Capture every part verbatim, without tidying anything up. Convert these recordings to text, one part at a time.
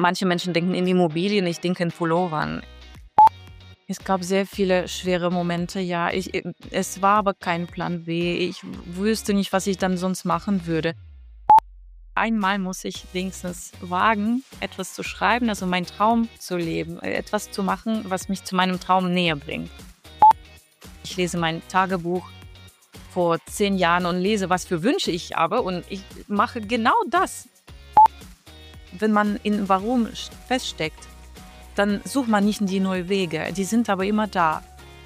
Manche Menschen denken in Immobilien, ich denke in Pullovern. Es gab sehr viele schwere Momente, ja. Ich, es war aber kein Plan B. Ich wüsste nicht, was ich dann sonst machen würde. Einmal muss ich wenigstens wagen, etwas zu schreiben, also meinen Traum zu leben, etwas zu machen, was mich zu meinem Traum näher bringt. Ich lese mein Tagebuch vor zehn Jahren und lese, was für Wünsche ich habe, und ich mache genau das. Wenn man in Warum feststeckt, dann sucht man nicht die neuen Wege, die sind aber immer da.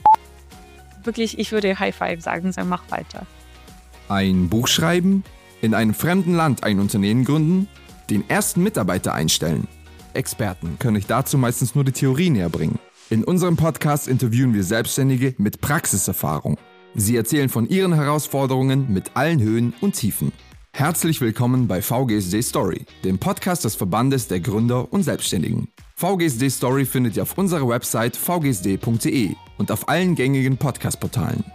Wirklich, ich würde High Five sagen, sagen, mach weiter. Ein Buch schreiben, in einem fremden Land ein Unternehmen gründen, den ersten Mitarbeiter einstellen. Experten können euch dazu meistens nur die Theorie näher bringen. In unserem Podcast interviewen wir Selbstständige mit Praxiserfahrung. Sie erzählen von ihren Herausforderungen mit allen Höhen und Tiefen. Herzlich willkommen bei V G S D Story, dem Podcast des Verbandes der Gründer und Selbstständigen. V G S D Story findet ihr auf unserer Website v g s d punkt d e und auf allen gängigen Podcast-Portalen.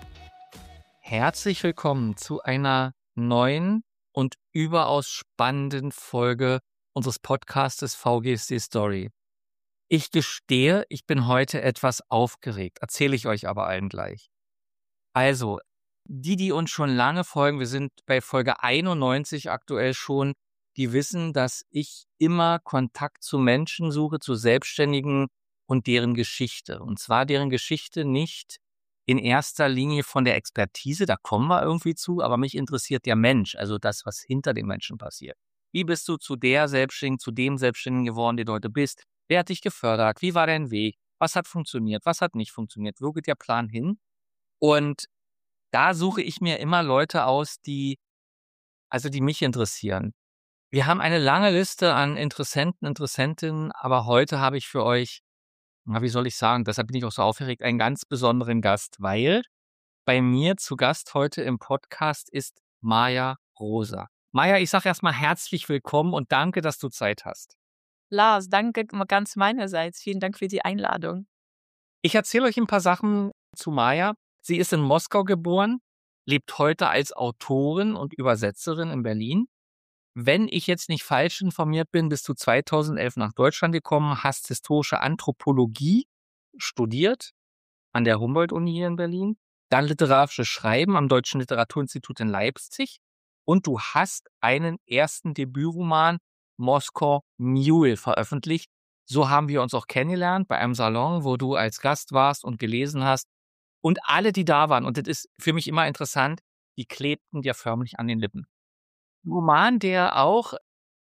Herzlich willkommen zu einer neuen und überaus spannenden Folge unseres Podcastes V G S D Story. Ich gestehe, ich bin heute etwas aufgeregt, erzähle ich euch aber allen gleich. Also, die, die uns schon lange folgen, wir sind bei Folge einundneunzig aktuell schon, die wissen, dass ich immer Kontakt zu Menschen suche, zu Selbstständigen und deren Geschichte. Und zwar deren Geschichte nicht in erster Linie von der Expertise, da kommen wir irgendwie zu, aber mich interessiert der Mensch, also das, was hinter den Menschen passiert. Wie bist du zu der Selbstständigen, zu dem Selbstständigen geworden, der du heute bist? Wer hat dich gefördert? Wie war dein Weg? Was hat funktioniert? Was hat nicht funktioniert? Wo geht der Plan hin? Und da suche ich mir immer Leute aus, die, also die mich interessieren. Wir haben eine lange Liste an Interessenten, Interessentinnen, aber heute habe ich für euch, na, wie soll ich sagen, deshalb bin ich auch so aufgeregt, einen ganz besonderen Gast, weil bei mir zu Gast heute im Podcast ist Maja Rosa. Maja, ich sage erstmal herzlich willkommen und danke, dass du Zeit hast. Lars, danke ganz meinerseits. Vielen Dank für die Einladung. Ich erzähle euch ein paar Sachen zu Maja. Sie ist in Moskau geboren, lebt heute als Autorin und Übersetzerin in Berlin. Wenn ich jetzt nicht falsch informiert bin, bist du zweitausendelf nach Deutschland gekommen, hast historische Anthropologie studiert an der Humboldt-Uni hier in Berlin, dann literarisches Schreiben am Deutschen Literaturinstitut in Leipzig und du hast einen ersten Debütroman, Moskau Mule, veröffentlicht. So haben wir uns auch kennengelernt bei einem Salon, wo du als Gast warst und gelesen hast. Und alle, die da waren, und das ist für mich immer interessant, die klebten dir förmlich an den Lippen. Ein Roman, der auch,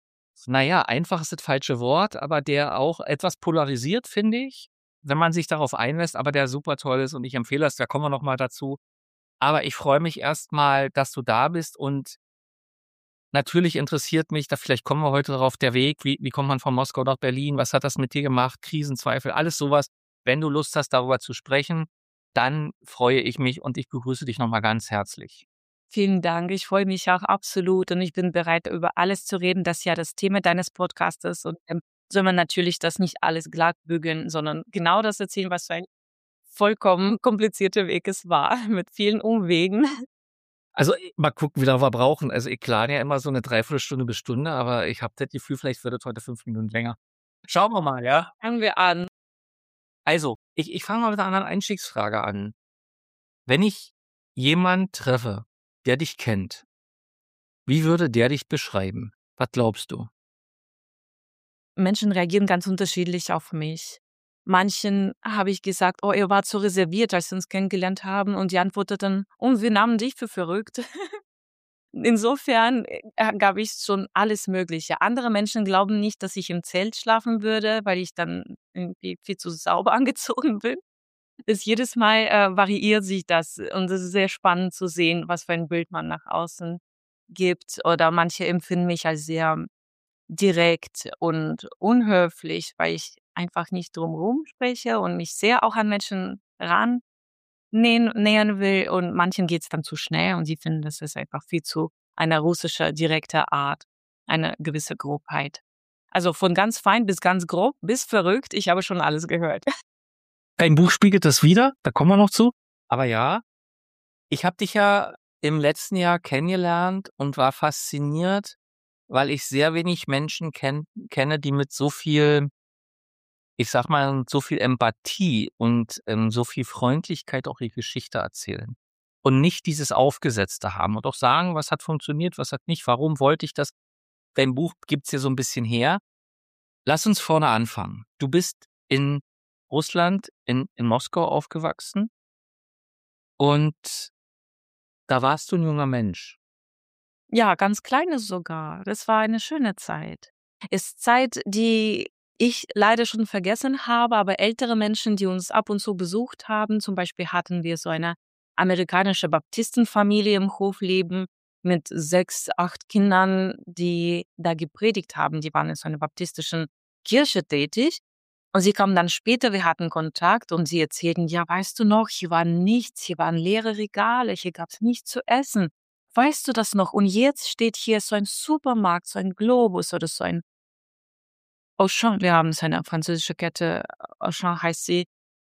naja, einfach ist das falsche Wort, aber der auch etwas polarisiert, finde ich, wenn man sich darauf einlässt, aber der super toll ist und ich empfehle es, da kommen wir nochmal dazu. Aber ich freue mich erstmal, dass du da bist und natürlich interessiert mich, da vielleicht kommen wir heute darauf, der Weg, wie, wie kommt man von Moskau nach Berlin, was hat das mit dir gemacht, Krisenzweifel, alles sowas. Wenn du Lust hast, darüber zu sprechen, dann freue ich mich und ich begrüße dich nochmal ganz herzlich. Vielen Dank, ich freue mich auch absolut und ich bin bereit, über alles zu reden. Das ist ja das Thema deines Podcastes und ähm, soll man natürlich das nicht alles glatt bügeln, sondern genau das erzählen, was für ein vollkommen komplizierter Weg es war, mit vielen Umwegen. Also mal gucken, wie lange wir brauchen. Also ich plane ja immer so eine Dreiviertelstunde bis Stunde, aber ich habe das Gefühl, vielleicht wird es heute fünf Minuten länger. Schauen wir mal, ja? Fangen wir an. Also, ich, ich fange mal mit einer anderen Einstiegsfrage an. Wenn ich jemanden treffe, der dich kennt, wie würde der dich beschreiben? Was glaubst du? Menschen reagieren ganz unterschiedlich auf mich. Manchen habe ich gesagt, oh, ihr wart so reserviert, als wir uns kennengelernt haben, und die antworteten, und wir nahmen dich für verrückt. Insofern äh, gab ich schon alles Mögliche. Andere Menschen glauben nicht, dass ich im Zelt schlafen würde, weil ich dann irgendwie viel zu sauber angezogen bin. Das jedes Mal äh, variiert sich das und es ist sehr spannend zu sehen, was für ein Bild man nach außen gibt. Oder manche empfinden mich als sehr direkt und unhöflich, weil ich einfach nicht drumherum spreche und mich sehr auch an Menschen ran nähen, nähern will, und manchen geht es dann zu schnell und sie finden, das ist einfach viel zu eine russische, direkte Art, eine gewisse Grobheit. Also von ganz fein bis ganz grob, bis verrückt, ich habe schon alles gehört. Dein Buch spiegelt das wider, da kommen wir noch zu. Aber ja, ich habe dich ja im letzten Jahr kennengelernt und war fasziniert weil ich sehr wenig Menschen kenn, kenne, die mit so viel, ich sag mal, so viel Empathie und ähm, so viel Freundlichkeit auch ihre Geschichte erzählen. Und nicht dieses Aufgesetzte haben und auch sagen, was hat funktioniert, was hat nicht, warum wollte ich das. Dein Buch gibt's hier so ein bisschen her. Lass uns vorne anfangen. Du bist in Russland, in, in Moskau aufgewachsen und da warst du ein junger Mensch. Ja, ganz kleine sogar. Das war eine schöne Zeit. Ist Zeit, die ich leider schon vergessen habe, aber ältere Menschen, die uns ab und zu besucht haben, zum Beispiel hatten wir so eine amerikanische Baptistenfamilie im Hofleben mit sechs, acht Kindern, die da gepredigt haben. Die waren in so einer baptistischen Kirche tätig. Und sie kamen dann später, wir hatten Kontakt und sie erzählten, ja, weißt du noch, hier war nichts, hier waren leere Regale, hier gab's nichts zu essen. Weißt du das noch? Und jetzt steht hier so ein Supermarkt, so ein Globus oder so ein Auchan. Wir haben so eine französische Kette, Auchan heißt sie.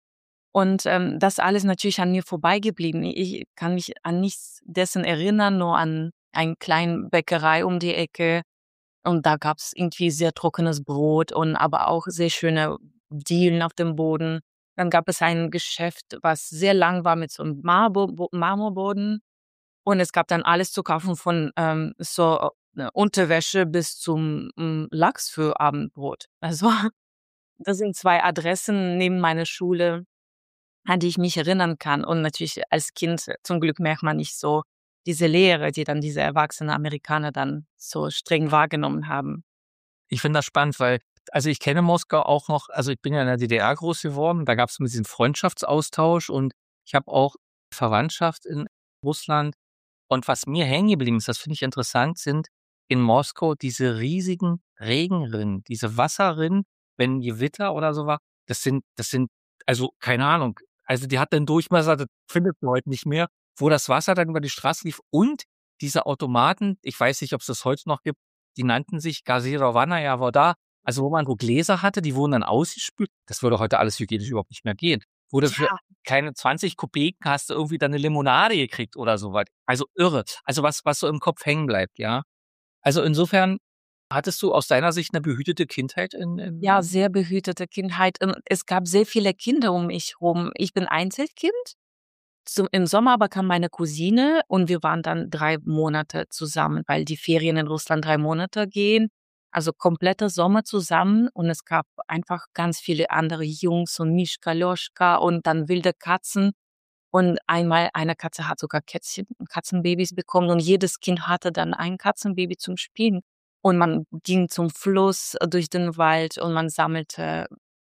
Und ähm, das alles natürlich an mir vorbeigeblieben. Ich kann mich an nichts dessen erinnern, nur an eine kleine Bäckerei um die Ecke. Und da gab's irgendwie sehr trockenes Brot und aber auch sehr schöne Dielen auf dem Boden. Dann gab es ein Geschäft, was sehr lang war mit so einem Marbo Marmorboden. Und es gab dann alles zu kaufen von ähm, so äh, Unterwäsche bis zum hm, Lachs für Abendbrot. Also, das sind zwei Adressen neben meiner Schule, an die ich mich erinnern kann. Und natürlich als Kind, äh, zum Glück merkt man nicht so diese Lehre, die dann diese erwachsenen Amerikaner dann so streng wahrgenommen haben. Ich finde das spannend, weil, also ich kenne Moskau auch noch, also ich bin ja in der D D R groß geworden, da gab es diesen Freundschaftsaustausch und ich habe auch Verwandtschaft in Russland. Und was mir hängen geblieben ist, das finde ich interessant, sind in Moskau diese riesigen Regenrinnen, diese Wasserrinnen, wenn Gewitter oder so war. Das sind, das sind, also keine Ahnung, also die hat einen Durchmesser, das findet man heute nicht mehr, wo das Wasser dann über die Straße lief und diese Automaten, ich weiß nicht, ob es das heute noch gibt, die nannten sich Gazirovanaja Voda, also wo man so Gläser hatte, die wurden dann ausgespült. Das würde heute alles hygienisch überhaupt nicht mehr gehen. Wo du für Ja. keine zwanzig Kopeken hast du irgendwie dann eine Limonade gekriegt oder so was. Also irre. Also was, was so im Kopf hängen bleibt, ja. Also insofern hattest du aus deiner Sicht eine behütete Kindheit in, Ja, in sehr behütete Kindheit. Ähm, es gab sehr viele Kinder um mich rum. Ich bin Einzelkind. Zum Im Sommer aber kam meine Cousine und wir waren dann drei Monate zusammen, weil die Ferien in Russland drei Monate gehen. Also kompletter Sommer zusammen und es gab einfach ganz viele andere Jungs und Mischka, Ljoschka und dann wilde Katzen. Und einmal eine Katze hat sogar Kätzchen Katzenbabys bekommen und jedes Kind hatte dann ein Katzenbaby zum Spielen. Und man ging zum Fluss, äh, durch den Wald und man sammelte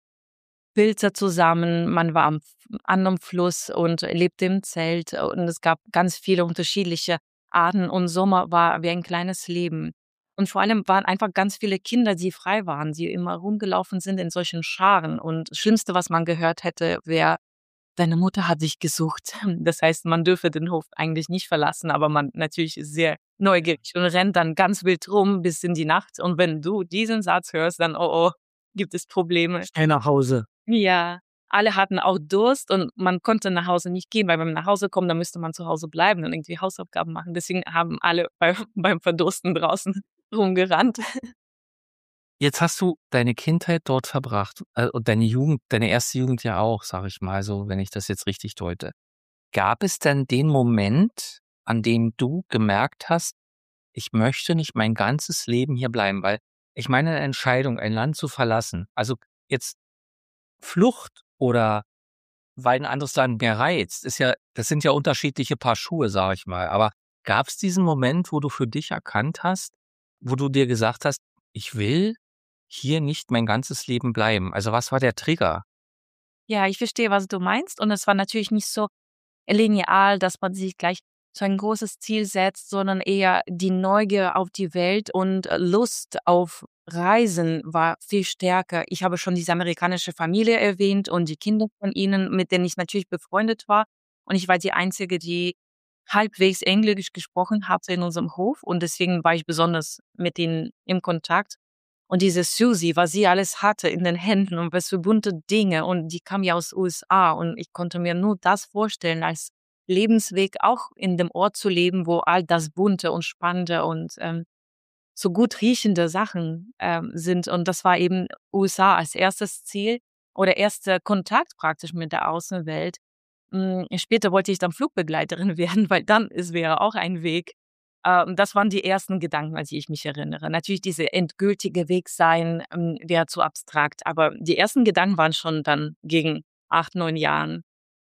Pilze zusammen. Man war am F an 'nem Fluss und lebte im Zelt und es gab ganz viele unterschiedliche Arten und Sommer war wie ein kleines Leben. Und vor allem waren einfach ganz viele Kinder, die frei waren, die immer rumgelaufen sind in solchen Scharen. Und das Schlimmste, was man gehört hätte, wäre: „Deine Mutter hat dich gesucht.“ Das heißt, man dürfe den Hof eigentlich nicht verlassen, aber man natürlich ist sehr neugierig und rennt dann ganz wild rum bis in die Nacht. Und wenn du diesen Satz hörst, dann, oh, oh, gibt es Probleme. schnell nach Hause. Ja, alle hatten auch Durst und man konnte nach Hause nicht gehen, weil wenn man nach Hause kommt, dann müsste man zu Hause bleiben und irgendwie Hausaufgaben machen. Deswegen haben alle bei beim Verdursten draußen rumgerannt. Jetzt hast du deine Kindheit dort verbracht, äh, und deine Jugend, deine erste Jugend ja auch, sage ich mal so, wenn ich das jetzt richtig deute. Gab es denn den Moment, an dem du gemerkt hast, ich möchte nicht mein ganzes Leben hier bleiben? Weil ich meine, eine Entscheidung, ein Land zu verlassen, also jetzt Flucht oder weil ein anderes Land mehr reizt, ist ja, das sind ja unterschiedliche Paar Schuhe, sage ich mal. Aber gab es diesen Moment, wo du für dich erkannt hast, wo du dir gesagt hast, ich will hier nicht mein ganzes Leben bleiben? Also was war der Trigger? Ja, ich verstehe, was du meinst und es war natürlich nicht so lineal, dass man sich gleich so ein großes Ziel setzt, sondern eher die Neugier auf die Welt und äh, Lust auf Reisen war viel stärker. Ich habe schon diese amerikanische Familie erwähnt und die Kinder von ihnen, mit denen ich natürlich befreundet war. Und ich war die Einzige, die halbwegs Englisch gesprochen hatte in unserem Hof und deswegen war ich besonders mit ihnen im Kontakt. Und diese Susie, was sie alles hatte in den Händen und was für bunte Dinge und die kam ja aus U S A und ich konnte mir nur das vorstellen, als Lebensweg auch in dem Ort zu leben, wo all das Bunte und Spannende und ähm, so gut riechende Sachen ähm, sind. Und das war eben U S A als erstes Ziel oder erster Kontakt praktisch mit der Außenwelt. Hm, später wollte ich dann Flugbegleiterin werden, weil dann es wäre auch ein Weg. Ähm, das waren die ersten Gedanken, an die ich mich erinnere. Natürlich diese endgültige Weg sein ähm, wäre zu abstrakt, aber die ersten Gedanken waren schon dann gegen acht, neun Jahren.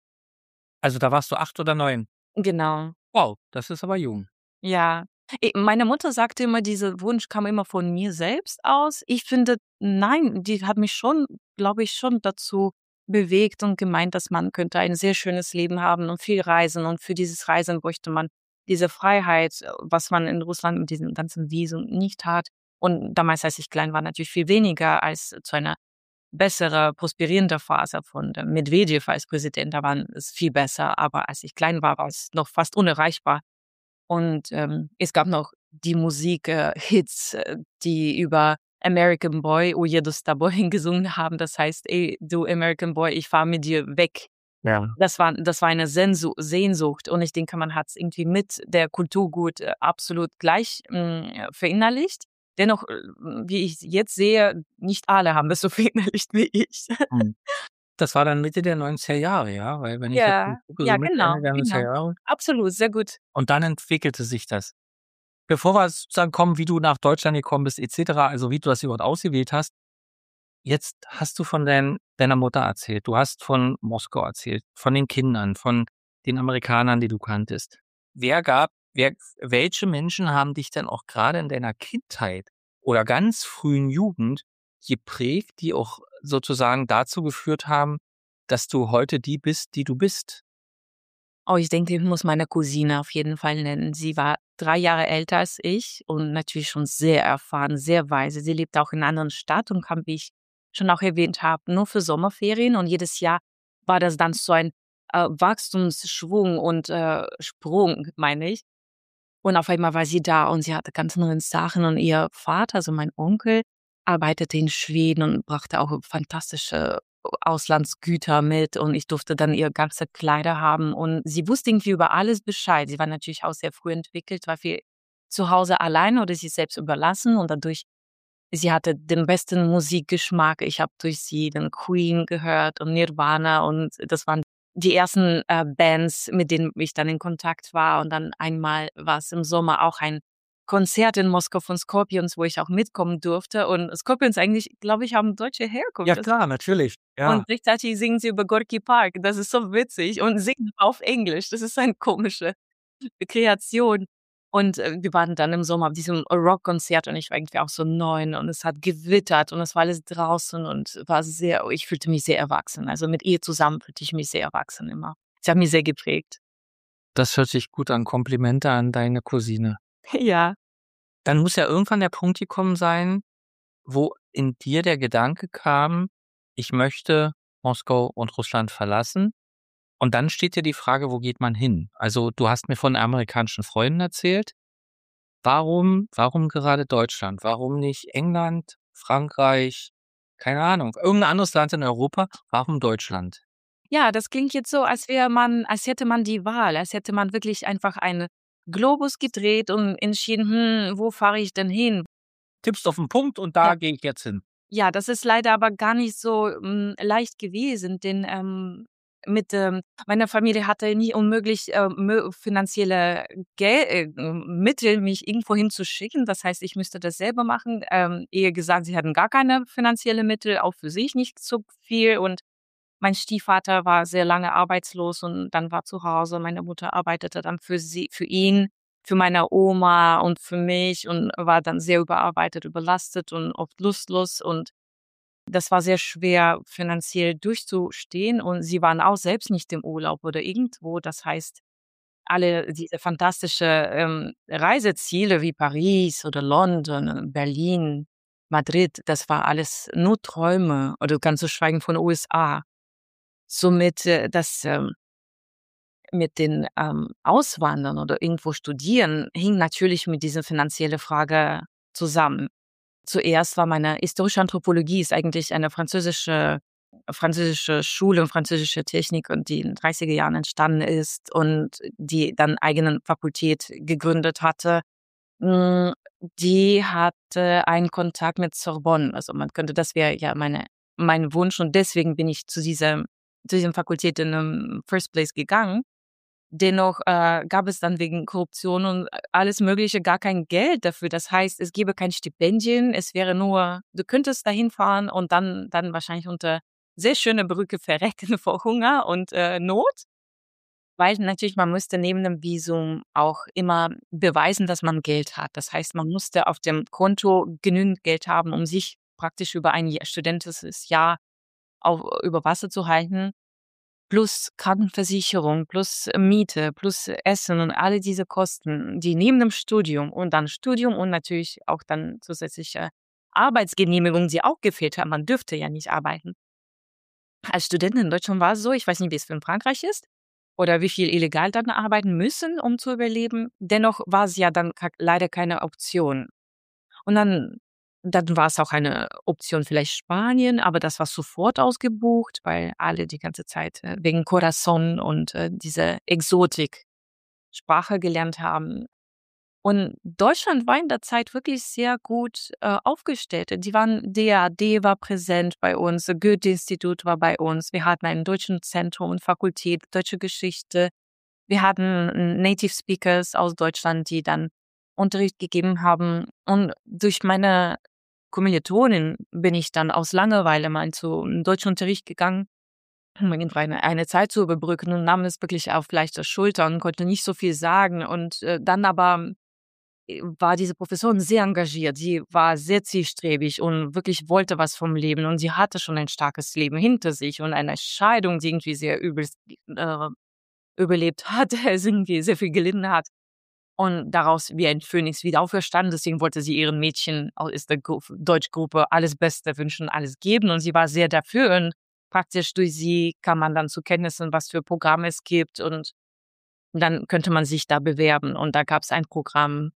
Also da warst du acht oder neun. Genau. Wow, das ist aber jung. Ja. E meine Mutter sagte immer, dieser Wunsch kam immer von mir selbst aus. Ich finde, nein, die hat mich schon, glaube ich, schon dazu bewegt und gemeint, dass man könnte ein sehr schönes Leben haben und viel reisen. Und für dieses Reisen bräuchte man diese Freiheit, äh, was man in Russland mit diesem ganzen Visum nicht hat. Und damals, als ich klein war, natürlich viel weniger als zu einer bessere, prosperierende Phase von dem Medwedew als Präsident. Da war es viel besser. Aber als ich klein war, war es noch fast unerreichbar. Und ähm, es gab noch die Musik, äh, Hits, äh, die über American Boy, Ujedu s тобой gesungen haben. Das heißt: „Ey, du American Boy, ich fahre mit dir weg.“ Ja. Das war das war eine Sensu Sehnsucht und ich denke, man hat's irgendwie mit der Kulturgut, äh, absolut gleich, hm, verinnerlicht. Dennoch, äh, wie ich jetzt sehe, nicht alle haben das so verinnerlicht wie ich. Mhm. Das war dann Mitte der neunziger Jahre, ja? Weil wenn ich jetzt so Ja, gucke, ja, so Mitte, genau, Ende der neunziger genau. Jahre Absolut, sehr gut. und dann entwickelte sich das. Bevor wir sozusagen kommen, wie du nach Deutschland gekommen bist et cetera, also wie du das überhaupt ausgewählt hast. Jetzt hast du von dein deiner Mutter erzählt. Du hast von Moskau erzählt, von den Kindern, von den Amerikanern, die du kanntest. Wer gab wer welche Menschen haben dich denn auch gerade in deiner Kindheit oder ganz frühen Jugend geprägt, die auch sozusagen dazu geführt haben, dass du heute die bist, die du bist? Oh, ich denke, ich muss meine Cousine auf jeden Fall nennen. Sie war drei Jahre älter als ich und natürlich schon sehr erfahren, sehr weise. Sie lebt auch in einer anderen Stadt und kam, wie ich schon auch erwähnt habe, nur für Sommerferien. Und jedes Jahr war das dann so ein äh, Wachstumsschwung und äh, Sprung, meine ich. Und auf einmal war sie da und sie hatte ganz neue Sachen. Und ihr Vater, also mein Onkel, arbeitete in Schweden und brachte auch fantastische Auslandsgüter mit. Und ich durfte dann ihr ganze Kleider haben. Und sie wusste irgendwie über alles Bescheid. Sie war natürlich auch sehr früh entwickelt, war viel zu Hause allein oder sich selbst überlassen. Und dadurch, sie hatte den besten Musikgeschmack. Ich habe durch sie den Queen gehört und Nirvana. Und das waren die ersten äh, Bands, mit denen ich dann in Kontakt war. Und dann einmal war es im Sommer auch ein Konzert in Moskau von Scorpions, wo ich auch mitkommen durfte. Und Scorpions eigentlich, glaube ich, haben deutsche Herkunft. Ja Das klar, natürlich. Ja. und gleichzeitig singen sie über Gorki Park. Das ist so witzig und singen auf Englisch. Das ist eine komische Kreation. Und äh, wir waren dann im Sommer auf diesem Rockkonzert und ich war irgendwie auch so neun und es hat gewittert und es war alles draußen und war sehr, ich fühlte mich sehr erwachsen. Also mit ihr zusammen fühlte ich mich sehr erwachsen immer. Sie hat mich sehr geprägt. Das hört sich gut an. Komplimente an deine Cousine. Ja. Dann muss ja irgendwann der Punkt gekommen sein, wo in dir der Gedanke kam, ich möchte Moskau und Russland verlassen. Und dann steht ja die Frage, wo geht man hin? Also du hast mir von amerikanischen Freunden erzählt. Warum, warum gerade Deutschland? Warum nicht England, Frankreich, keine Ahnung, irgendein anderes Land in Europa? Warum Deutschland? Ja, das klingt jetzt so, als wäre man, als hätte man die Wahl, als hätte man wirklich einfach einen Globus gedreht und entschieden, hm, wo fahre ich denn hin? Tippst auf den Punkt und da Ja. gehe ich jetzt hin. Ja, das ist leider aber gar nicht so hm, leicht gewesen, denn ähm, mit ähm, meiner Familie hatte nie unmöglich äh, mö- finanzielle Gel äh, Mittel, mich irgendwo hinzuschicken. Das heißt, ich müsste das selber machen. Ähm, ehe gesagt, sie hatten gar keine finanzielle Mittel, auch für sich nicht so viel. Und mein Stiefvater war sehr lange arbeitslos und dann war zu Hause. Meine Mutter arbeitete dann für sie, für ihn, für meine Oma und für mich und war dann sehr überarbeitet, überlastet und oft lustlos. Und das war sehr schwer, finanziell durchzustehen. Und sie waren auch selbst nicht im Urlaub oder irgendwo. Das heißt, alle diese fantastische ähm, Reiseziele wie Paris oder London, Berlin, Madrid, das war alles nur Träume oder ganz zu schweigen von U S A. Somit, äh, das ähm, mit den ähm, Auswandern oder irgendwo studieren hing natürlich mit dieser finanziellen Frage zusammen. Zuerst war meine historische Anthropologie ist eigentlich eine französische französische Schule und französische Technik und die in den dreißiger Jahren entstanden ist und die dann eigenen Fakultät gegründet hatte. Hm, die hatte einen Kontakt mit Sorbonne. Also man könnte, das wäre ja meine, mein Wunsch und deswegen bin ich zu dieser, zu dieser Fakultät in the first place gegangen. Dennoch äh, gab es dann wegen Korruption und alles Mögliche gar kein Geld dafür. Das heißt, es gäbe kein Stipendien. Es wäre nur, du könntest dahin fahren und dann, dann wahrscheinlich unter sehr schöner Brücke verrecken vor Hunger und äh, Not. Weil natürlich, man müsste neben dem Visum auch immer beweisen, dass man Geld hat. Das heißt, man musste auf dem Konto genügend Geld haben, um sich praktisch über ein Jahr- studentisches Jahr auf, über Wasser zu halten. Plus Krankenversicherung, plus Miete, plus Essen und alle diese Kosten, die neben dem Studium und dann Studium und natürlich auch dann zusätzliche Arbeitsgenehmigung, die auch gefehlt hat. Man dürfte ja nicht arbeiten. Als Studentin in Deutschland war es so, ich weiß nicht, wie es für in Frankreich ist oder wie viel illegal dann arbeiten müssen, um zu überleben. Dennoch war es ja dann ka- leider keine Option. Und dann, dann war es auch eine Option vielleicht Spanien, aber das war sofort ausgebucht, weil alle die ganze Zeit äh, wegen Corazon und äh, diese Exotik Sprache gelernt haben. Und Deutschland war in der Zeit wirklich sehr gut äh, aufgestellt. Die waren, D A D war präsent bei uns, das Goethe-Institut war bei uns. Wir hatten ein deutschen Zentrum und Fakultät, deutsche Geschichte. Wir hatten Native Speakers aus Deutschland, die dann Unterricht gegeben haben. Und durch meine Kommilitonin bin ich dann aus Langeweile mal zu einem Deutschunterricht gegangen, um irgendwie eine, eine Zeit zu überbrücken und nahm es wirklich auf leichte Schultern, konnte nicht so viel sagen. Und äh, dann aber war diese Professorin sehr engagiert. Sie war sehr zielstrebig und wirklich wollte was vom Leben. Und sie hatte schon ein starkes Leben hinter sich und eine Scheidung, die irgendwie sehr übel äh, überlebt hat, es irgendwie sehr viel gelitten hat. Und daraus wie ein Phönix wieder auferstanden. Deswegen wollte sie ihren Mädchen aus der Gru- Deutschgruppe alles Beste wünschen, alles geben. Und sie war sehr dafür. Und praktisch durch sie kann man dann zu Kenntnissen, was für Programme es gibt. Und dann könnte man sich da bewerben. Und da gab es ein Programm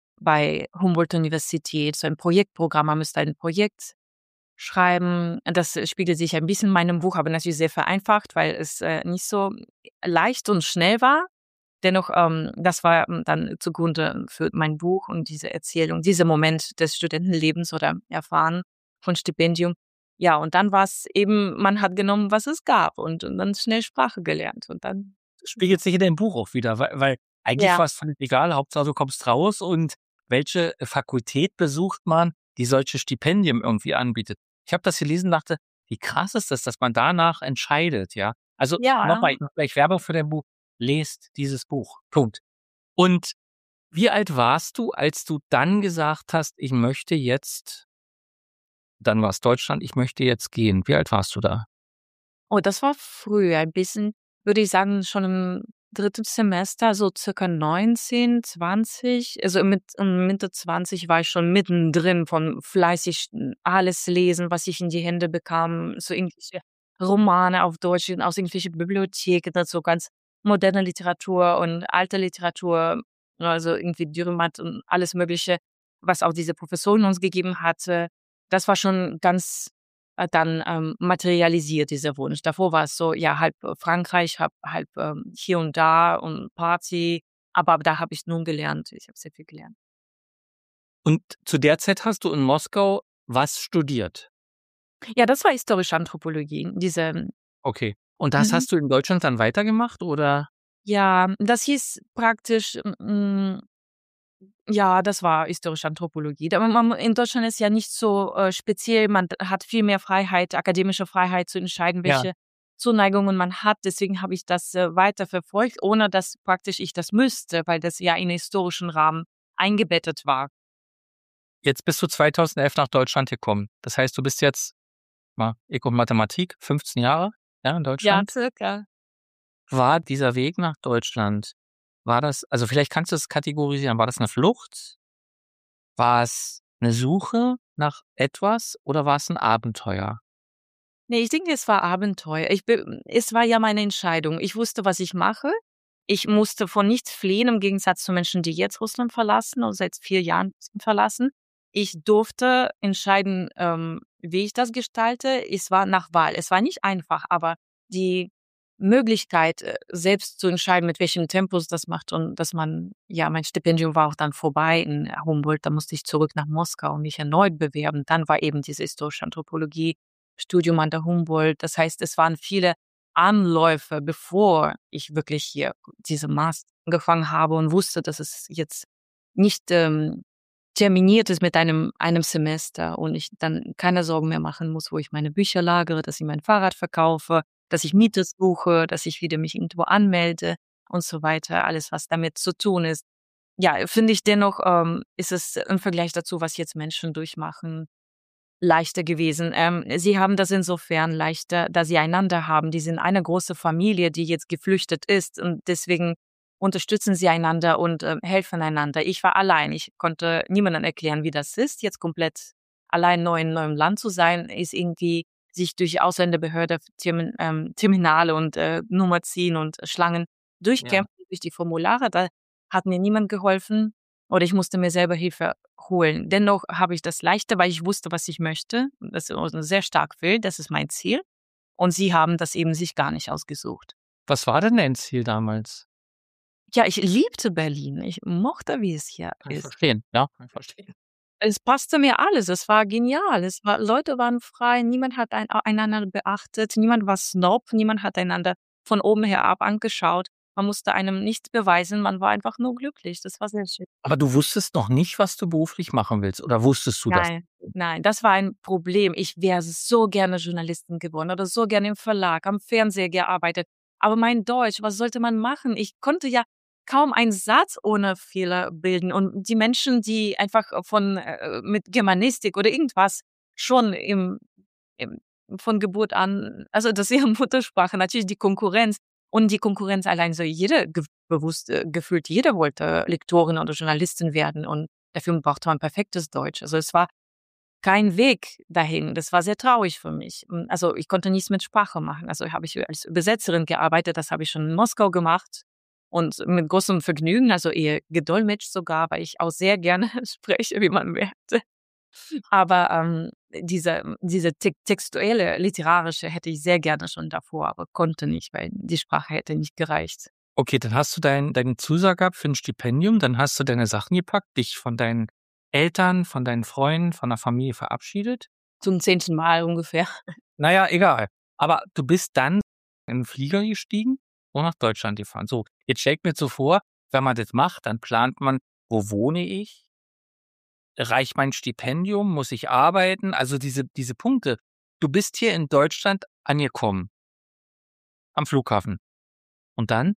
bei Humboldt-Universität, so ein Projektprogramm. Man müsste ein Projekt schreiben. Das äh, spiegelt sich ein bisschen in meinem Buch, aber natürlich sehr vereinfacht, weil es äh, nicht so leicht und schnell war. Dennoch, ähm, das war ähm, dann zugrunde für mein Buch und diese Erzählung, dieser Moment des Studentenlebens oder Erfahren von Stipendium. Ja, und dann war es eben, man hat genommen, was es gab und, und dann schnell Sprache gelernt und dann, Spiegelt sich in deinem Buch auch wieder, weil, weil eigentlich ja, war es völlig egal, Hauptsache du kommst raus und welche Fakultät besucht man, die solche Stipendien irgendwie anbietet. Ich habe das gelesen und dachte, wie krass ist das, dass man danach entscheidet, ja. Also ja. nochmal, ich mache gleich Werbung für dein Buch, lest dieses Buch. Punkt. Und wie alt warst du, als du dann gesagt hast, ich möchte jetzt, dann war es Deutschland, ich möchte jetzt gehen. Wie alt warst du da? Oh, das war früher, ein bisschen, würde ich sagen, schon im dritten Semester, so circa neunzehn, zwanzig. Also mit ähm, Mitte zwanzig war ich schon mittendrin von fleißig hm, alles lesen, was ich in die Hände bekam, so irgendwelche Romane auf Deutsch aus irgendwelchen Bibliotheken, so ganz moderne Literatur und alte Literatur, also irgendwie Dürrenmatt und alles Mögliche, was auch diese Professorin uns gegeben hatte. Das war schon ganz äh, dann ähm, materialisiert, dieser Wunsch. Davor war es so, ja, halb äh, Frankreich, halb, halb ähm, hier und da und Party. Aber da habe ich nun gelernt. Ich habe sehr viel gelernt. Und zu der Zeit hast du in Moskau was studiert? Ja, das war historische Anthropologie. Diese, Okay. Und das mhm. hast du in Deutschland dann weitergemacht oder? Ja, das hieß praktisch, mm, ja, das war historische Anthropologie. Aber man, in Deutschland ist ja nicht so äh, speziell. Man hat viel mehr Freiheit, akademische Freiheit zu entscheiden, Ja. welche Zuneigungen man hat. Deswegen habe ich das äh, weiter verfolgt, ohne dass praktisch ich das müsste, weil das ja in den historischen Rahmen eingebettet war. Jetzt bist du zweitausendelf nach Deutschland gekommen. Das heißt, du bist jetzt, mal, ich und Mathematik, fünfzehn Jahre, ja, in Ja, Deutschland. circa. War dieser Weg nach Deutschland, war das, also vielleicht kannst du es kategorisieren, war das eine Flucht? War es eine Suche nach etwas oder war es ein Abenteuer? Ne, ich denke, es war Abenteuer. Ich bin es war ja meine Entscheidung. Ich wusste, was ich mache. Ich musste vor nichts fliehen, im Gegensatz zu Menschen, die jetzt Russland verlassen und seit vier Jahren Russland verlassen. Ich durfte entscheiden, ähm, wie ich das gestalte. Es war nach Wahl. Es war nicht einfach, aber die Möglichkeit, äh, selbst zu entscheiden, mit welchem Tempus das macht und dass man, ja, mein Stipendium war auch dann vorbei in Humboldt, da musste ich zurück nach Moskau und mich erneut bewerben. Dann war eben diese historische Anthropologie Studium an der Humboldt. Das heißt, es waren viele Anläufe, bevor ich wirklich hier diese Master angefangen habe und wusste, dass es jetzt nicht ähm, terminiert ist mit einem, einem Semester und ich dann keine Sorgen mehr machen muss, wo ich meine Bücher lagere, dass ich mein Fahrrad verkaufe, dass ich Miete suche, dass ich wieder mich irgendwo anmelde und so weiter. Alles, was damit zu tun ist. Ja, finde ich dennoch, ähm, ist es im Vergleich dazu, was jetzt Menschen durchmachen, leichter gewesen. Ähm, sie haben das insofern leichter, da sie einander haben. Die sind eine große Familie, die jetzt geflüchtet ist und deswegen unterstützen sie einander und ähm, helfen einander. Ich war allein. Ich konnte niemandem erklären, wie das ist, jetzt komplett allein neu in neuem Land zu sein, ist irgendwie sich durch Ausländerbehörde, Termin, ähm, Terminale und äh, Nummer ziehen und Schlangen durchkämpfen, durch die Formulare. Da hat mir niemand geholfen oder ich musste mir selber Hilfe holen. Dennoch habe ich das leichter, weil ich wusste, was ich möchte. Das ist sehr stark will. Das ist mein Ziel. Und sie haben das eben sich gar nicht ausgesucht. Was war denn dein Ziel damals? Ja, ich liebte Berlin. Ich mochte, wie es hier Kann ich ist. verstehen, ja, kann ich verstehen. Es passte mir alles. Es war genial. Es war, Leute waren frei. Niemand hat ein, einander beachtet. Niemand war Snob. Niemand hat einander von oben herab angeschaut. Man musste einem nichts beweisen. Man war einfach nur glücklich. Das war sehr schön. Aber du wusstest noch nicht, was du beruflich machen willst, oder wusstest du das? Nein, nein, das war ein Problem. Ich wäre so gerne Journalistin geworden oder so gerne im Verlag, am Fernseher gearbeitet. Aber mein Deutsch, was sollte man machen? Ich konnte ja kaum einen Satz ohne Fehler bilden. Und die Menschen, die einfach von äh, mit Germanistik oder irgendwas schon im, im von Geburt an, also das ist ihre Muttersprache, natürlich die Konkurrenz. Und die Konkurrenz allein so jeder ge bewusst äh, gefühlt, jeder wollte Lektorin oder Journalistin werden und dafür brauchte man perfektes Deutsch. Also es war kein Weg dahin. Das war sehr traurig für mich. Also ich konnte nichts mit Sprache machen. Also habe ich als Übersetzerin gearbeitet, das habe ich schon in Moskau gemacht und mit großem Vergnügen, also eher gedolmetscht sogar, weil ich auch sehr gerne spreche, wie man merkte. Aber ähm, diese, diese te textuelle, literarische hätte ich sehr gerne schon davor, aber konnte nicht, weil die Sprache hätte nicht gereicht. Okay, dann hast du dein, deine Zusage gehabt für ein Stipendium, dann hast du deine Sachen gepackt, dich von deinen Eltern, von deinen Freunden, von der Familie verabschiedet. Zum zehnten Mal ungefähr. Naja, egal. Aber du bist dann in den Flieger gestiegen und nach Deutschland gefahren. So, jetzt stellt mir so vor, wenn man das macht, dann plant man, wo wohne ich? Reicht mein Stipendium? Muss ich arbeiten? Also diese, diese Punkte. Du bist hier in Deutschland angekommen. Am Flughafen. Und dann?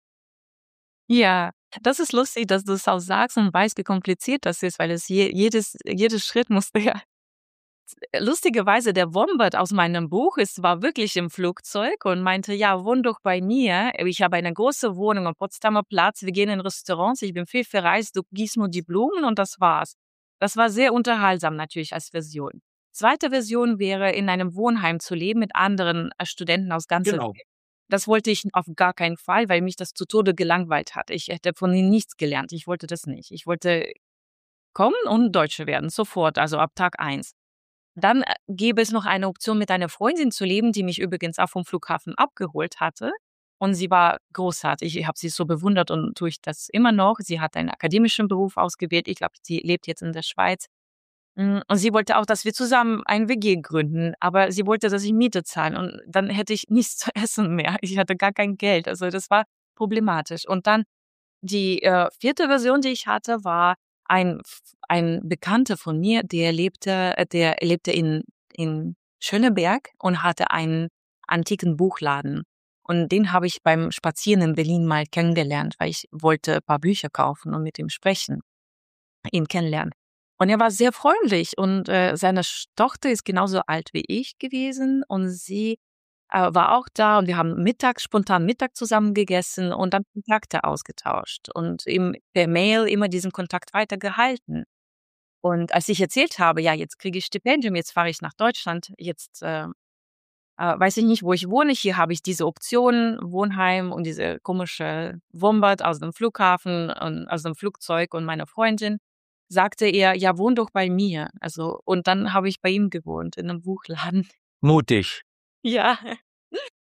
Ja, das ist lustig, dass du es auch sagst und weißt, wie kompliziert das ist, weil es je, jedes, jedes Schritt musste ja. Lustigerweise, der Wombat aus meinem Buch ist, war wirklich im Flugzeug und meinte, ja, wohn doch bei mir. Ich habe eine große Wohnung am Potsdamer Platz. Wir gehen in Restaurants. Ich bin viel verreist. Du gießt nur die Blumen und das war's. Das war sehr unterhaltsam natürlich als Version. Zweite Version wäre, in einem Wohnheim zu leben mit anderen äh, Studenten aus ganzer Genau. Welt. Das wollte ich auf gar keinen Fall, weil mich das zu Tode gelangweilt hat. Ich hätte von ihnen nichts gelernt. Ich wollte das nicht. Ich wollte kommen und Deutsche werden, sofort, also ab Tag eins. Dann äh, gäbe es noch eine Option, mit einer Freundin zu leben, die mich übrigens auch vom Flughafen abgeholt hatte. Und sie war großartig. Ich habe sie so bewundert und tue ich das immer noch. Sie hat einen akademischen Beruf ausgewählt. Ich glaube, sie lebt jetzt in der Schweiz. Mm, Und sie wollte auch, dass wir zusammen ein W G gründen. Aber sie wollte, dass ich Miete zahle. Und dann hätte ich nichts zu essen mehr. Ich hatte gar kein Geld. Also das war problematisch. Und dann die äh, vierte Version, die ich hatte, war ein, ein Bekannter von mir, der lebte, äh, der lebte in, in Schöneberg und hatte einen antiken Buchladen. Und den habe ich beim Spazieren in Berlin mal kennengelernt, weil ich wollte ein paar Bücher kaufen und mit ihm sprechen, ihn kennenlernen. Und er war sehr freundlich und äh, seine Sch- Tochter ist genauso alt wie ich gewesen und sie äh, war auch da und wir haben mittags, spontan Mittag zusammen gegessen und dann Kontakte ausgetauscht und ihm per Mail immer diesen Kontakt weitergehalten. Und als ich erzählt habe, ja, jetzt kriege ich Stipendium, jetzt fahre ich nach Deutschland, jetzt äh, äh, weiß ich nicht, wo ich wohne. Hier habe ich diese Optionen, Wohnheim und diese komische Wombat aus dem Flughafen und aus dem Flugzeug und meine Freundin, sagte er, ja, wohn doch bei mir. Also, und dann habe ich bei ihm gewohnt, in einem Buchladen. Mutig. Ja.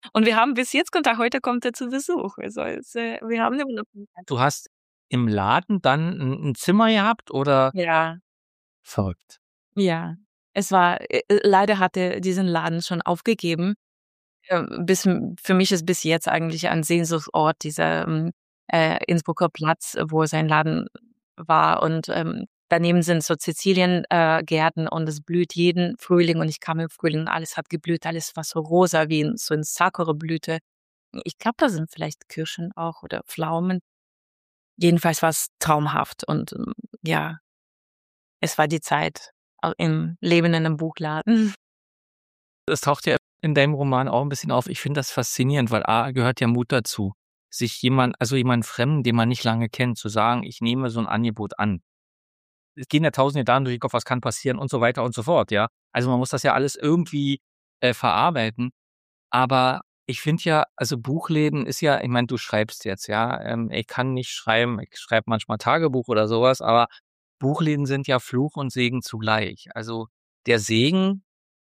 Und wir haben bis jetzt Kontakt. Heute kommt er zu Besuch. Also, es, äh, wir haben eine wunderbare Zeit. Du hast im Laden dann ein 'n Zimmer gehabt oder Ja, verrückt? ja. Es war äh, äh, leider hat er diesen Laden schon aufgegeben. Ähm, bis für mich ist bis jetzt eigentlich ein Sehnsuchtsort dieser, ähm, äh, Innsbrucker Platz, wo sein Laden war und, ähm, daneben sind so Sizilien äh, Gärten und es blüht jeden Frühling und ich kam im Frühling und alles hat geblüht, alles war so rosa wie in so 'n Sakura-Blüte. Ich glaube, da sind vielleicht Kirschen auch oder Pflaumen. Jedenfalls war's traumhaft und, ähm, ja, es war die Zeit au im Leben in 'nem Buchladen. Das taucht ja in deinem Roman auch ein bisschen auf. Ich finde das faszinierend, weil A, gehört ja Mut dazu, sich jemand also jemand Fremden, den man nicht lange kennt, zu sagen: „Ich nehme so ein Angebot an.“ Es gehen ja tausende Gedanken durch den Kopf, was kann passieren und so weiter und so fort, ja? Also, man muss das ja alles irgendwie, äh, verarbeiten. Aber ich finde ja, also Buchleben ist ja ich meine, du schreibst jetzt, ja, ähm, ich kann nicht schreiben, ich schreibe manchmal Tagebuch oder sowas, aber Buchläden sind ja Fluch und Segen zugleich. Also, der Segen,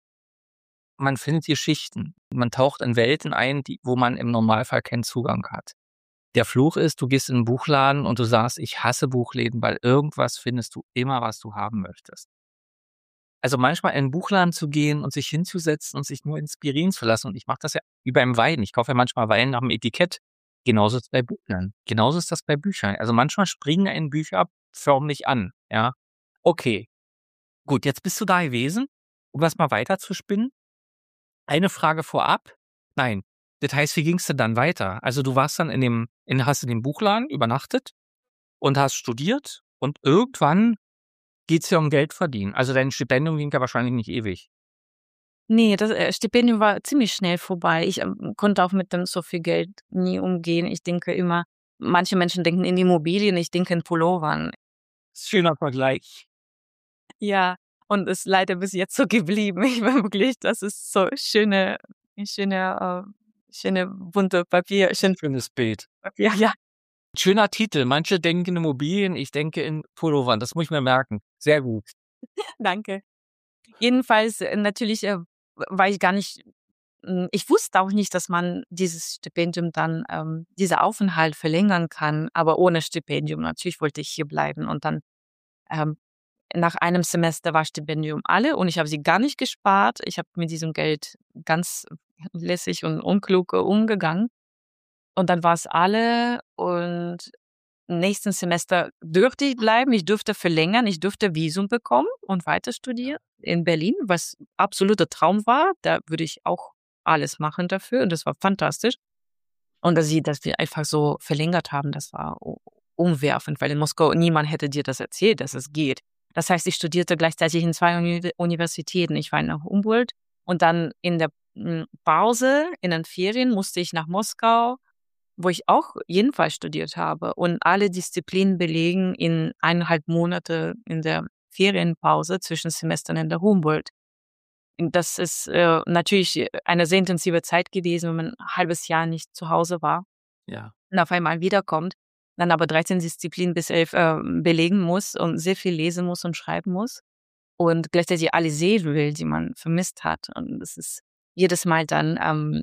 man findet Geschichten. Man taucht in Welten ein, die wo man im Normalfall keinen Zugang hat. Der Fluch ist, du gehst in 'n Buchladen und du sagst: „Ich hasse Buchläden“, weil irgendwas findest du immer, was du haben möchtest. Also, manchmal in 'n Buchladen zu gehen und sich hinzusetzen und sich nur inspirieren zu lassen und ich mache das ja wie beim Wein. Ich kaufe ja manchmal Wein nach dem Etikett. Genauso ist es bei Büchern. Genauso ist das bei Büchern. Also, manchmal springen einen Bücher förmlich an, ja? Okay, gut, jetzt bist du da gewesen, um das mal weiter zu spinnen. Eine Frage vorab. Nein, das heißt, wie ging's denn dann weiter? Also, du warst dann in dem in hast in dem Buchladen übernachtet und hast studiert und irgendwann geht's ja um Geld verdienen. Also, dein Stipendium ging ja wahrscheinlich nicht ewig. Ne, das, äh, Stipendium war ziemlich schnell vorbei. Ich, ähm, konnte auch mit dem so viel Geld nie umgehen. Ich denke immer manche Menschen denken in Immobilien, ich denke in Pullovern. Schöner Vergleich. Ja, und ist leider bis jetzt so geblieben. Ich war wirklich das ist so schöne schöne, äh schöne bunte Papier schön Schönes Bild. Papier, ja, Schöner Titel. Manche denken in Immobilien, ich denke in Pullovern. Das muss ich mir merken. Sehr gut. danke. Jedenfalls, äh, natürlich, äh, war ich gar nicht hm, ich wusste auch nicht, dass man dieses Stipendium dann ähm, dieser Aufenthalt verlängern kann, aber ohne Stipendium. Natürlich wollte ich hier bleiben und dann, ähm, nach einem Semester war Stipendium alle und ich habe sie gar nicht gespart. Ich habe mit diesem Geld ganz lässig und unklug, äh, umgegangen und dann war's alle und nächsten Semester dürfte ich bleiben. Ich dürfte verlängern. Ich dürfte Visum bekommen und weiter studieren in Berlin, was absoluter Traum war. Da würde ich auch alles machen dafür und das war fantastisch. Und dass sie dass wir einfach so verlängert haben, das war u umwerfend, weil in Moskau niemand hätte dir das erzählt, dass es geht. Das heißt, ich studierte gleichzeitig in zwei Uni Universitäten. Ich war in der Humboldt und dann in der, hm, Pause, in den Ferien musste ich nach Moskau, wo ich auch jedenfalls studiert habe und alle Disziplinen belegen in eineinhalb Monate in der Ferienpause zwischen Semestern in der Humboldt. Das ist, äh, natürlich äh, eine sehr intensive Zeit gewesen, wenn man 'n halbes Jahr nicht zu Hause war Ja. und auf einmal wiederkommt, dann aber dreizehn Disziplinen bis elf, ähm, belegen muss und sehr viel lesen muss und schreiben muss und gleichzeitig alle sehen will, die man vermisst hat. Und das ist jedes Mal dann, ähm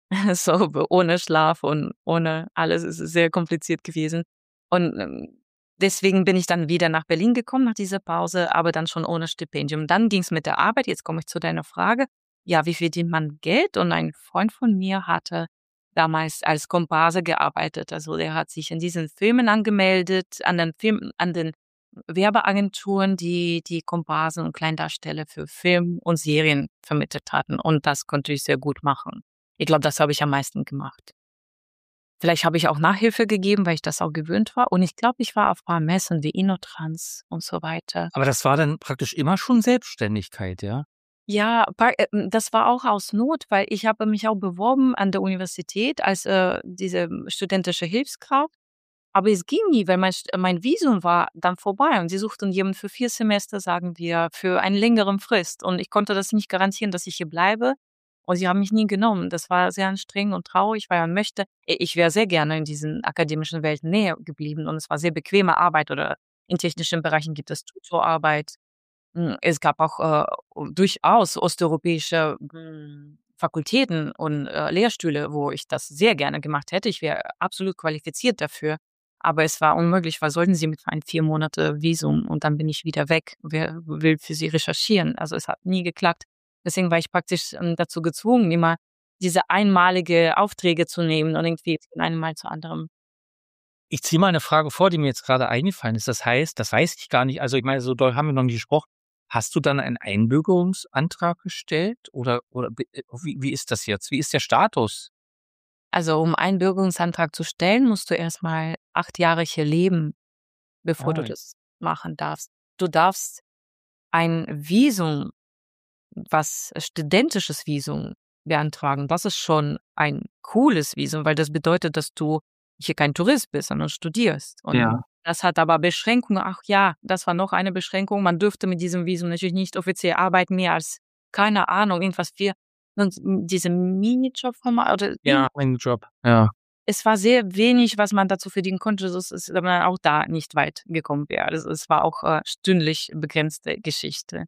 so ohne Schlaf und ohne alles. Es ist sehr kompliziert gewesen. Und, ähm, deswegen bin ich dann wieder nach Berlin gekommen nach dieser Pause, aber dann schon ohne Stipendium. Dann ging's mit der Arbeit. Jetzt komme ich zu deiner Frage. Ja, wie verdient man Geld? Und ein Freund von mir hatte damals als Komparse gearbeitet. Also, der hat sich in diesen Filmen angemeldet, an den Film an den Werbeagenturen, die die Komparsen und Kleindarsteller für Film und Serien vermittelt hatten. Und das konnte ich sehr gut machen. Ich glaube, das habe ich am meisten gemacht. Vielleicht habe ich auch Nachhilfe gegeben, weil ich das auch gewöhnt war. Und ich glaube, ich war auf paar Messen wie InnoTrans und so weiter. Aber das war dann praktisch immer schon Selbstständigkeit, ja? Ja, pa äh, hm, das war auch aus Not, weil ich habe mich auch beworben an der Universität als, äh, diese studentische Hilfskraft. Aber es ging nie, weil mein St mein Visum war dann vorbei und sie suchten jemanden für vier Semester, sagen wir, für einen längeren Frist. Und ich konnte das nicht garantieren, dass ich hier bleibe. Und sie haben mich nie genommen. Das war sehr anstrengend und traurig, weil man möchte i ich wäre sehr gerne in diesen akademischen Welten näher geblieben und es war sehr bequeme Arbeit oder in technischen Bereichen gibt es Tutorarbeit. Hm, es gab auch, äh, durchaus osteuropäische, hm, Fakultäten und äh, Lehrstühle, wo ich das sehr gerne gemacht hätte. Ich wäre absolut qualifiziert dafür. Aber es war unmöglich. Was sollten Sie mit einem vier Monate Visum? Und dann bin ich wieder weg. Wer will für Sie recherchieren? Also es hat nie geklappt. Deswegen war ich praktisch ähm, dazu gezwungen, immer diese einmalige Aufträge zu nehmen und irgendwie von einem Mal zu anderem. Ich ziehe mal eine Frage vor, die mir jetzt gerade eingefallen ist. Das heißt, das weiß ich gar nicht. Also ich meine, so doll haben wir noch nicht gesprochen. Hast du dann einen Einbürgerungsantrag gestellt oder, oder bi- äh, wie, wie ist das jetzt? Wie ist der Status? Also um einen Bürgerungsantrag zu stellen, musst du erstmal acht Jahre hier leben, bevor du Ah, das machen darfst. Du darfst ein Visum, was äh, studentisches Visum beantragen. Das ist schon ein cooles Visum, weil das bedeutet, dass du hier kein Tourist bist, sondern studierst. Und ja. das hat aber Beschränkungen. Ach ja, das war noch eine Beschränkung. Man dürfte mit diesem Visum natürlich nicht offiziell arbeiten, mehr als, keine Ahnung, irgendwas für sonst diese Minijob-Format oder Ja, mein Job. Ja. es war sehr wenig, was man dazu verdienen konnte, dass es dass man auch da nicht weit gekommen wäre. Also, es war auch, äh, stündlich begrenzte Geschichte.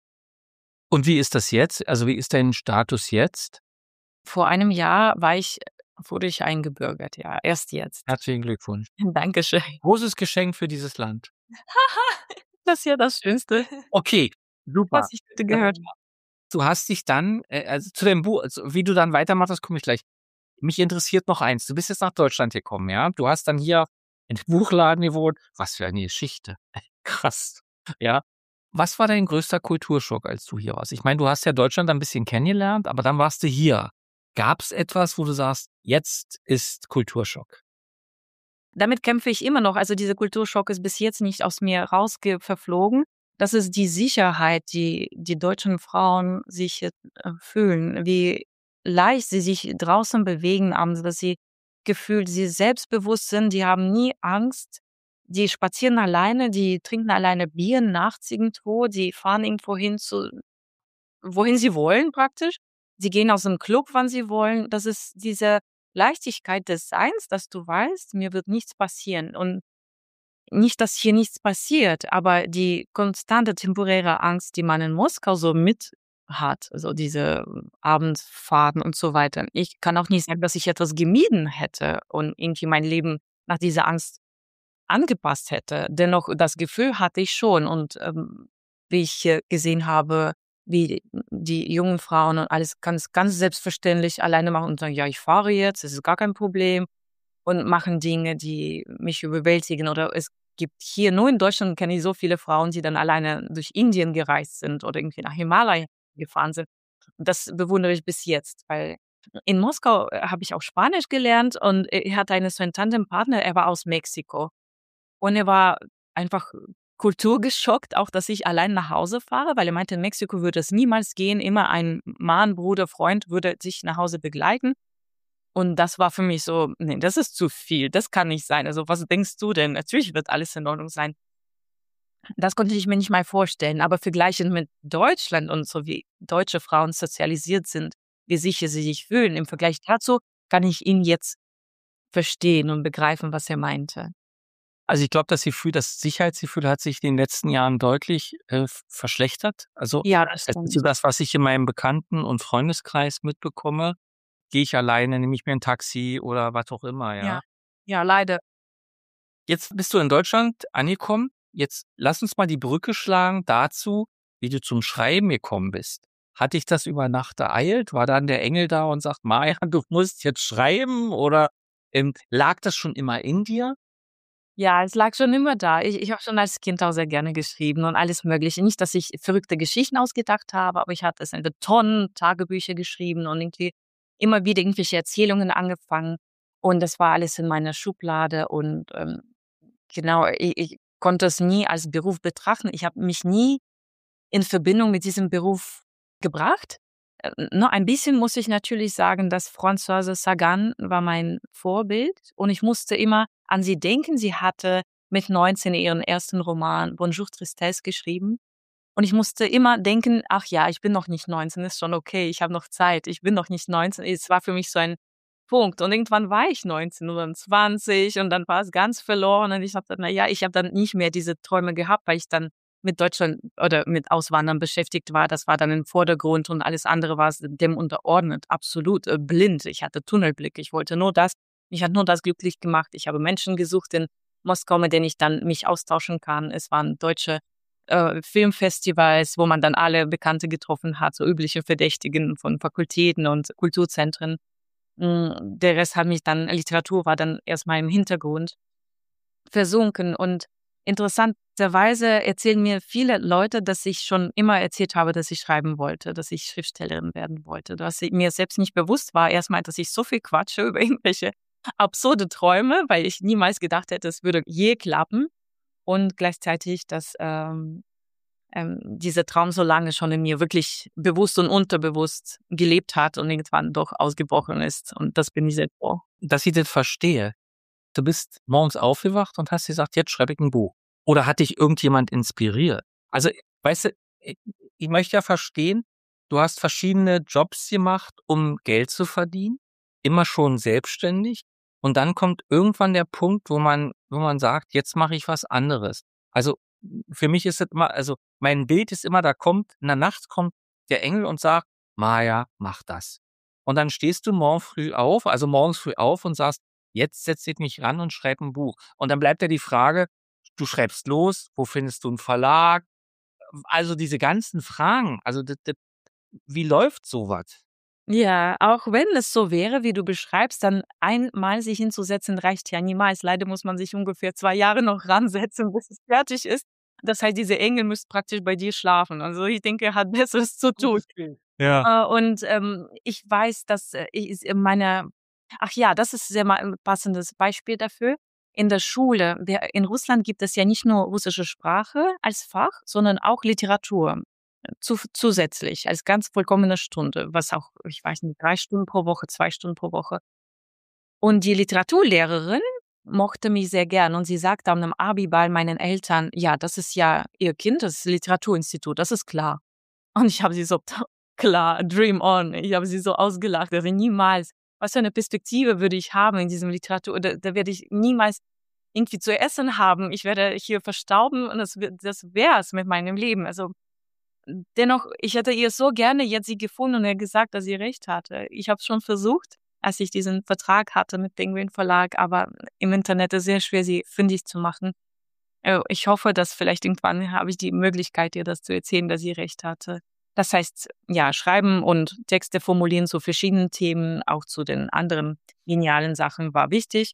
Und wie ist das jetzt? Also wie ist dein Status jetzt? Vor einem Jahr war ich wurde ich eingebürgert, ja, erst jetzt. Herzlichen Glückwunsch. Dankeschön. Großes Geschenk für dieses Land. Das ist ja das Schönste, Okay, super. was ich heute gehört habe. Du hast dich dann, äh, also zu dem Buch, also wie du dann weitermachst, das komme ich gleich. Mich interessiert noch eins. Du bist jetzt nach Deutschland gekommen, ja? Du hast dann hier in dem Buchladen gewohnt. Was für eine Geschichte. Krass. Ja. Was war dein größter Kulturschock, als du hier warst? Ich meine, du hast ja Deutschland ein bisschen kennengelernt, aber dann warst du hier. Gab es etwas, wo du sagst, jetzt ist Kulturschock? Damit kämpfe ich immer noch. Also, dieser Kulturschock ist bis jetzt nicht aus mir rausge verflogen. Das ist die Sicherheit, die die deutschen Frauen sich, äh, fühlen, wie leicht sie sich draußen bewegen abends, dass sie gefühlt sie selbstbewusst sind, die haben nie Angst. Die spazieren alleine, die trinken alleine Bier nachts irgendwo, die fahren irgendwo hin zu wohin sie wollen praktisch. Sie gehen aus dem Club, wann sie wollen. Das ist diese Leichtigkeit des Seins, dass du weißt, mir wird nichts passieren. Und nicht, dass hier nichts passiert, aber die konstante temporäre Angst, die man in Moskau so mit hat, also diese Abendfahrten und so weiter. Ich kann auch nicht sagen, dass ich etwas gemieden hätte und irgendwie mein Leben nach dieser Angst angepasst hätte. Dennoch, das Gefühl hatte ich schon. Und ähm, wie ich hier gesehen habe, wie die jungen Frauen und alles ganz, ganz selbstverständlich alleine machen und sagen, ja, ich fahre jetzt, es ist gar kein Problem und machen Dinge, die mich überwältigen. Oder es gibt hier, nur in Deutschland kenne ich so viele Frauen, die dann alleine durch Indien gereist sind oder irgendwie nach Himalaya gefahren sind. Das bewundere ich bis jetzt, weil in Moskau äh, habe ich auch Spanisch gelernt und er hatte einen so einen Tandempartner, er war aus Mexiko. Und er war einfach kulturgeschockt, auch dass ich allein nach Hause fahre, weil er meinte, in Mexiko würde es niemals gehen. Immer ein Mann, Bruder, Freund würde sich nach Hause begleiten. Und das war für mich so, nee, das ist zu viel, das kann nicht sein. Also was denkst du denn? Natürlich wird alles in Ordnung sein. Das konnte ich mir nicht mal vorstellen. Aber vergleichend mit Deutschland und so wie deutsche Frauen sozialisiert sind, wie sicher sie sich fühlen, im Vergleich dazu kann ich ihn jetzt verstehen und begreifen, was er meinte. Also ich glaube, das Gefühl, das Sicherheitsgefühl hat sich in den letzten Jahren deutlich äh, verschlechtert. Also Ja, das es ist stimmt. so das, was ich in meinem Bekannten- und Freundeskreis mitbekomme. Gehe ich alleine, nehme ich mir ein Taxi oder was auch immer, ja. Ja, ja, leider. Jetzt bist du in Deutschland angekommen. Jetzt lass uns mal die Brücke schlagen dazu, wie du zum Schreiben gekommen bist. Hat dich das über Nacht ereilt? War dann der Engel da und sagt, Maja, du musst jetzt schreiben? Oder ähm, lag das schon immer in dir? Ja, es lag schon immer da. Ich ich habe schon als Kind auch sehr gerne geschrieben und alles Mögliche. Nicht, dass ich verrückte Geschichten ausgedacht habe, aber ich hatte es in Tonnen Tagebücher geschrieben und irgendwie immer wieder irgendwelche Erzählungen angefangen. Und das war alles in meiner Schublade und, ähm, genau, i ich konnte es nie als Beruf betrachten. Ich habe mich nie in Verbindung mit diesem Beruf gebracht. Äh, ne, ein bisschen muss ich natürlich sagen, dass Françoise Sagan war mein Vorbild und ich musste immer an sie denken. Sie hatte mit neunzehn ihren ersten Roman Bonjour Tristesse geschrieben und ich musste immer denken: „Ach ja, ich bin noch nicht neunzehn, ist schon okay, ich habe noch Zeit. Ich bin noch nicht neunzehn." Es war für mich so ein Punkt und irgendwann war ich neunzehn oder zwanzig und dann war es ganz verloren und ich habe dann na ja, ich habe dann nicht mehr diese Träume gehabt, weil ich dann mit Deutschland oder mit Auswandern beschäftigt war. Das war dann im Vordergrund und alles andere war dem unterordnet. Absolut äh, blind. Ich hatte Tunnelblick. Ich wollte nur das. Mich hat nur das glücklich gemacht. Ich habe Menschen gesucht in Moskau, mit denen ich dann mich austauschen kann. Es waren deutsche äh, Filmfestivals, wo man dann alle Bekannte getroffen hat, so übliche Verdächtigen von Fakultäten und Kulturzentren. Mm, Der Rest hat mich dann, Literatur war dann erstmal im Hintergrund versunken. Und interessanterweise erzählen mir viele Leute, dass ich schon immer erzählt habe, dass ich schreiben wollte, dass ich Schriftstellerin werden wollte. Was mir selbst nicht bewusst war, erstmal, dass ich so viel quatsche über irgendwelche absurde Träume, weil ich niemals gedacht hätte, es würde je klappen. Und gleichzeitig, dass ähm, ähm, dieser Traum so lange schon in mir wirklich bewusst und unterbewusst gelebt hat und irgendwann doch ausgebrochen ist. Und das bin ich sehr froh. Dass ich das verstehe. Du bist morgens aufgewacht und hast gesagt, jetzt schreibe ich ein Buch. Oder hat dich irgendjemand inspiriert? Also, weißt du, ich, ich möchte ja verstehen, du hast verschiedene Jobs gemacht, um Geld zu verdienen, immer schon selbstständig. Und dann kommt irgendwann der Punkt, wo man, wo man sagt, jetzt mache ich was anderes. Also für mich ist es immer, also mein Bild ist immer, da kommt, in der Nacht kommt der Engel und sagt, Maja, mach das. Und dann stehst du morgen früh auf, also morgens früh auf und sagst, jetzt setze ich mich ran und schreibe ein Buch. Und dann bleibt ja die Frage, du schreibst los, wo findest du einen Verlag? Also diese ganzen Fragen, also das, das, wie läuft sowas? Ja, auch wenn es so wäre, wie du beschreibst, dann einmal sich hinzusetzen reicht ja niemals. Leider muss man sich ungefähr zwei Jahre noch ransetzen, bis es fertig ist. Das heißt, diese Engel müssen praktisch bei dir schlafen. Also ich denke, er hat Besseres zu tun. Ja. Äh, und ähm, ich weiß, dass äh, ich in meiner, ach ja, das ist sehr mal ein passendes Beispiel dafür. In der Schule, wir, in Russland gibt es ja nicht nur russische Sprache als Fach, sondern auch Literatur zu, zusätzlich als ganz vollkommene Stunde, was auch, ich weiß nicht, drei Stunden pro Woche, zwei Stunden pro Woche. Und die Literaturlehrerin mochte mich sehr gern und sie sagte am Abi-Ball meinen Eltern, ja, das ist ja ihr Kind, das ist Literaturinstitut, das ist klar. Und ich habe sie so, klar, dream on. Ich habe sie so ausgelacht. Also niemals, was für eine Perspektive würde ich haben in diesem Literatur, da, da werde ich niemals irgendwie zu essen haben. Ich werde hier verstauben und das, das wäre es mit meinem Leben. Also dennoch, ich hätte ihr so gerne jetzt sie gefunden und ihr gesagt, dass sie recht hatte. Ich habe es schon versucht, als ich diesen Vertrag hatte mit Penguin Verlag, aber im Internet ist es sehr schwer, sie findig zu machen. Äh, Ich hoffe, dass vielleicht irgendwann habe ich die Möglichkeit, ihr das zu erzählen, dass sie recht hatte. Das heißt, ja, schreiben und Texte formulieren zu verschiedenen Themen, auch zu den anderen genialen Sachen war wichtig.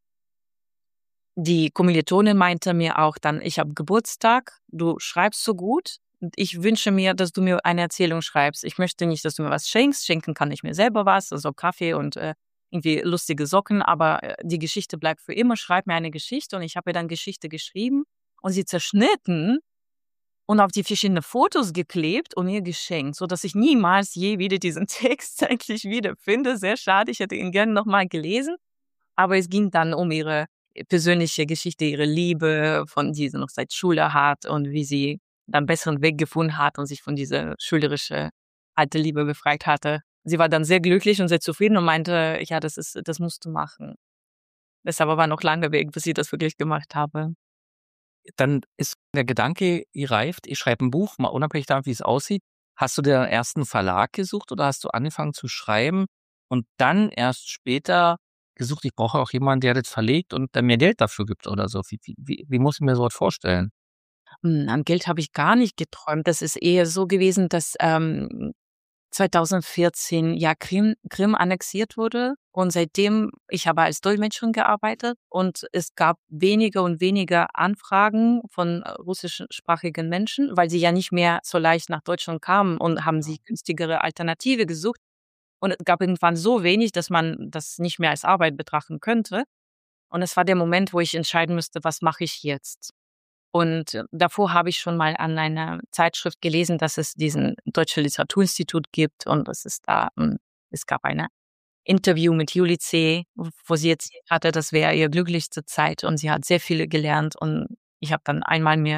Die Kommilitonin meinte mir auch dann, ich habe Geburtstag, du schreibst so gut und ich wünsche mir, dass du mir eine Erzählung schreibst. Ich möchte nicht, dass du mir was schenkst. Schenken kann ich mir selber was, also Kaffee und äh, irgendwie lustige Socken, aber äh, die Geschichte bleibt für immer. Schreib mir eine Geschichte und ich habe ihr dann Geschichte geschrieben und sie zerschnitten und auf die verschiedenen Fotos geklebt und mir geschenkt, sodass ich niemals je wieder diesen Text eigentlich wiederfinde. Sehr schade, ich hätte ihn gerne nochmal gelesen. Aber es ging dann um ihre persönliche Geschichte, ihre Liebe, von die sie noch seit Schule hat und wie sie dann einen besseren Weg gefunden hat und sich von dieser schülerischen alte Liebe befreit hatte. Sie war dann sehr glücklich und sehr zufrieden und meinte, ja, das ist, das musst du machen. Deshalb war noch lange Weg, bis ich das wirklich gemacht habe. Dann ist der Gedanke gereift, ich schreibe ein Buch, mal unabhängig davon, wie es aussieht. Hast du dir einen ersten Verlag gesucht oder hast du angefangen zu schreiben und dann erst später gesucht, ich brauche auch jemanden, der das verlegt und der mir Geld dafür gibt oder so? Wie, wie, wie, wie muss ich mir sowas vorstellen? Hm, An Geld habe ich gar nicht geträumt. Das ist eher so gewesen, dass ähm, zweitausendvierzehn ja Krim, Krim annexiert wurde und seitdem, ich habe als Dolmetscherin gearbeitet und es gab weniger und weniger Anfragen von äh, russischsprachigen Menschen, weil sie ja nicht mehr so leicht nach Deutschland kamen und haben sich günstigere Alternative gesucht und es gab irgendwann so wenig, dass man das nicht mehr als Arbeit betrachten könnte und es war der Moment, wo ich entscheiden müsste, was mache ich jetzt? Und äh, davor habe ich schon mal an einer Zeitschrift gelesen, dass es diesen Deutsche Literaturinstitut gibt und dass es da, ähm, es gab ein Interview mit Juli C., wo sie erzählt hatte, das wäre ihre glücklichste Zeit und sie hat sehr viel gelernt und ich habe dann einmal mir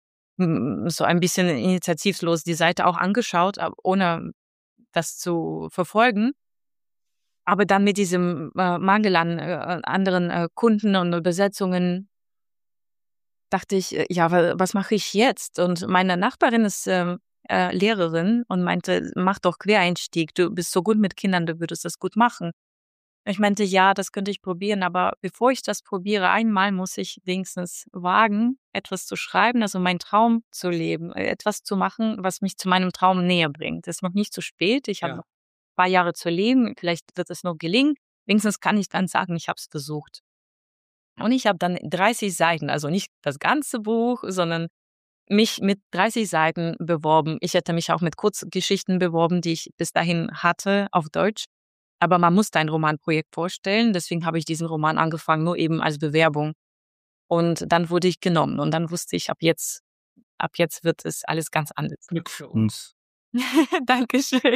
mm, so ein bisschen initiativlos die Seite auch angeschaut, aber ohne das zu verfolgen. Aber dann mit diesem äh, Mangel an äh, anderen äh, Kunden und Übersetzungen dachte ich, äh, ja, wa- was mache ich jetzt? Und meine Nachbarin ist ähm, äh, Lehrerin und meinte, mach doch Quereinstieg, du bist so gut mit Kindern, du würdest das gut machen. Ich meinte, ja, das könnte ich probieren, aber bevor ich das probiere, einmal muss ich wenigstens wagen, etwas zu schreiben, also meinen Traum zu leben, äh, etwas zu machen, was mich zu meinem Traum näher bringt. Es ist noch nicht zu spät, ich habe Ja. noch ein paar Jahre zu leben, vielleicht wird es noch gelingen. Wenigstens kann ich dann sagen, ich habe es versucht. Und ich habe dann dreißig Seiten, also nicht das ganze Buch, sondern mich mit dreißig Seiten beworben. Ich hätte mich auch mit Kurzgeschichten beworben, die ich bis dahin hatte auf Deutsch. Aber man musste ein Romanprojekt vorstellen. Deswegen habe ich diesen Roman angefangen, nur eben als Bewerbung. Und dann wurde ich genommen. Und dann wusste ich, ab jetzt, ab jetzt wird es alles ganz anders. Glück für uns. Dankeschön.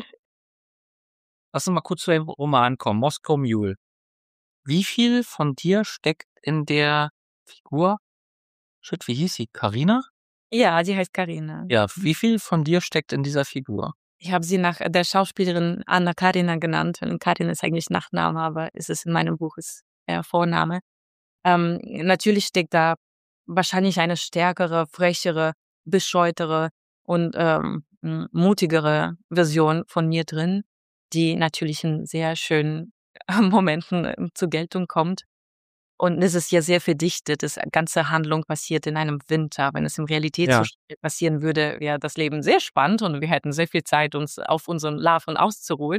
Lass uns mal kurz zu dem Roman kommen, Moscow Mule. Wie viel von dir steckt in der Figur? Shit, wie hieß sie? Carina? Ja, die heißt Karina. Ja, wie viel von dir steckt in dieser Figur? Ich habe sie nach der Schauspielerin Anna Karina genannt. Und Karina ist eigentlich Nachname, aber ist es in meinem Buch ist eher Vorname. Ähm, natürlich steckt da wahrscheinlich eine stärkere, frechere, bescheutere und ähm, m- mutigere Version von mir drin, die natürlich in sehr schönen Momenten ähm, zur Geltung kommt. Und es ist ja sehr verdichtet. Das ganze Handlung passiert in einem Winter. Wenn es im Realitätszustand passieren würde, wäre das Leben sehr spannend und wir hätten sehr viel Zeit, uns auf unseren Larven auszuruhen.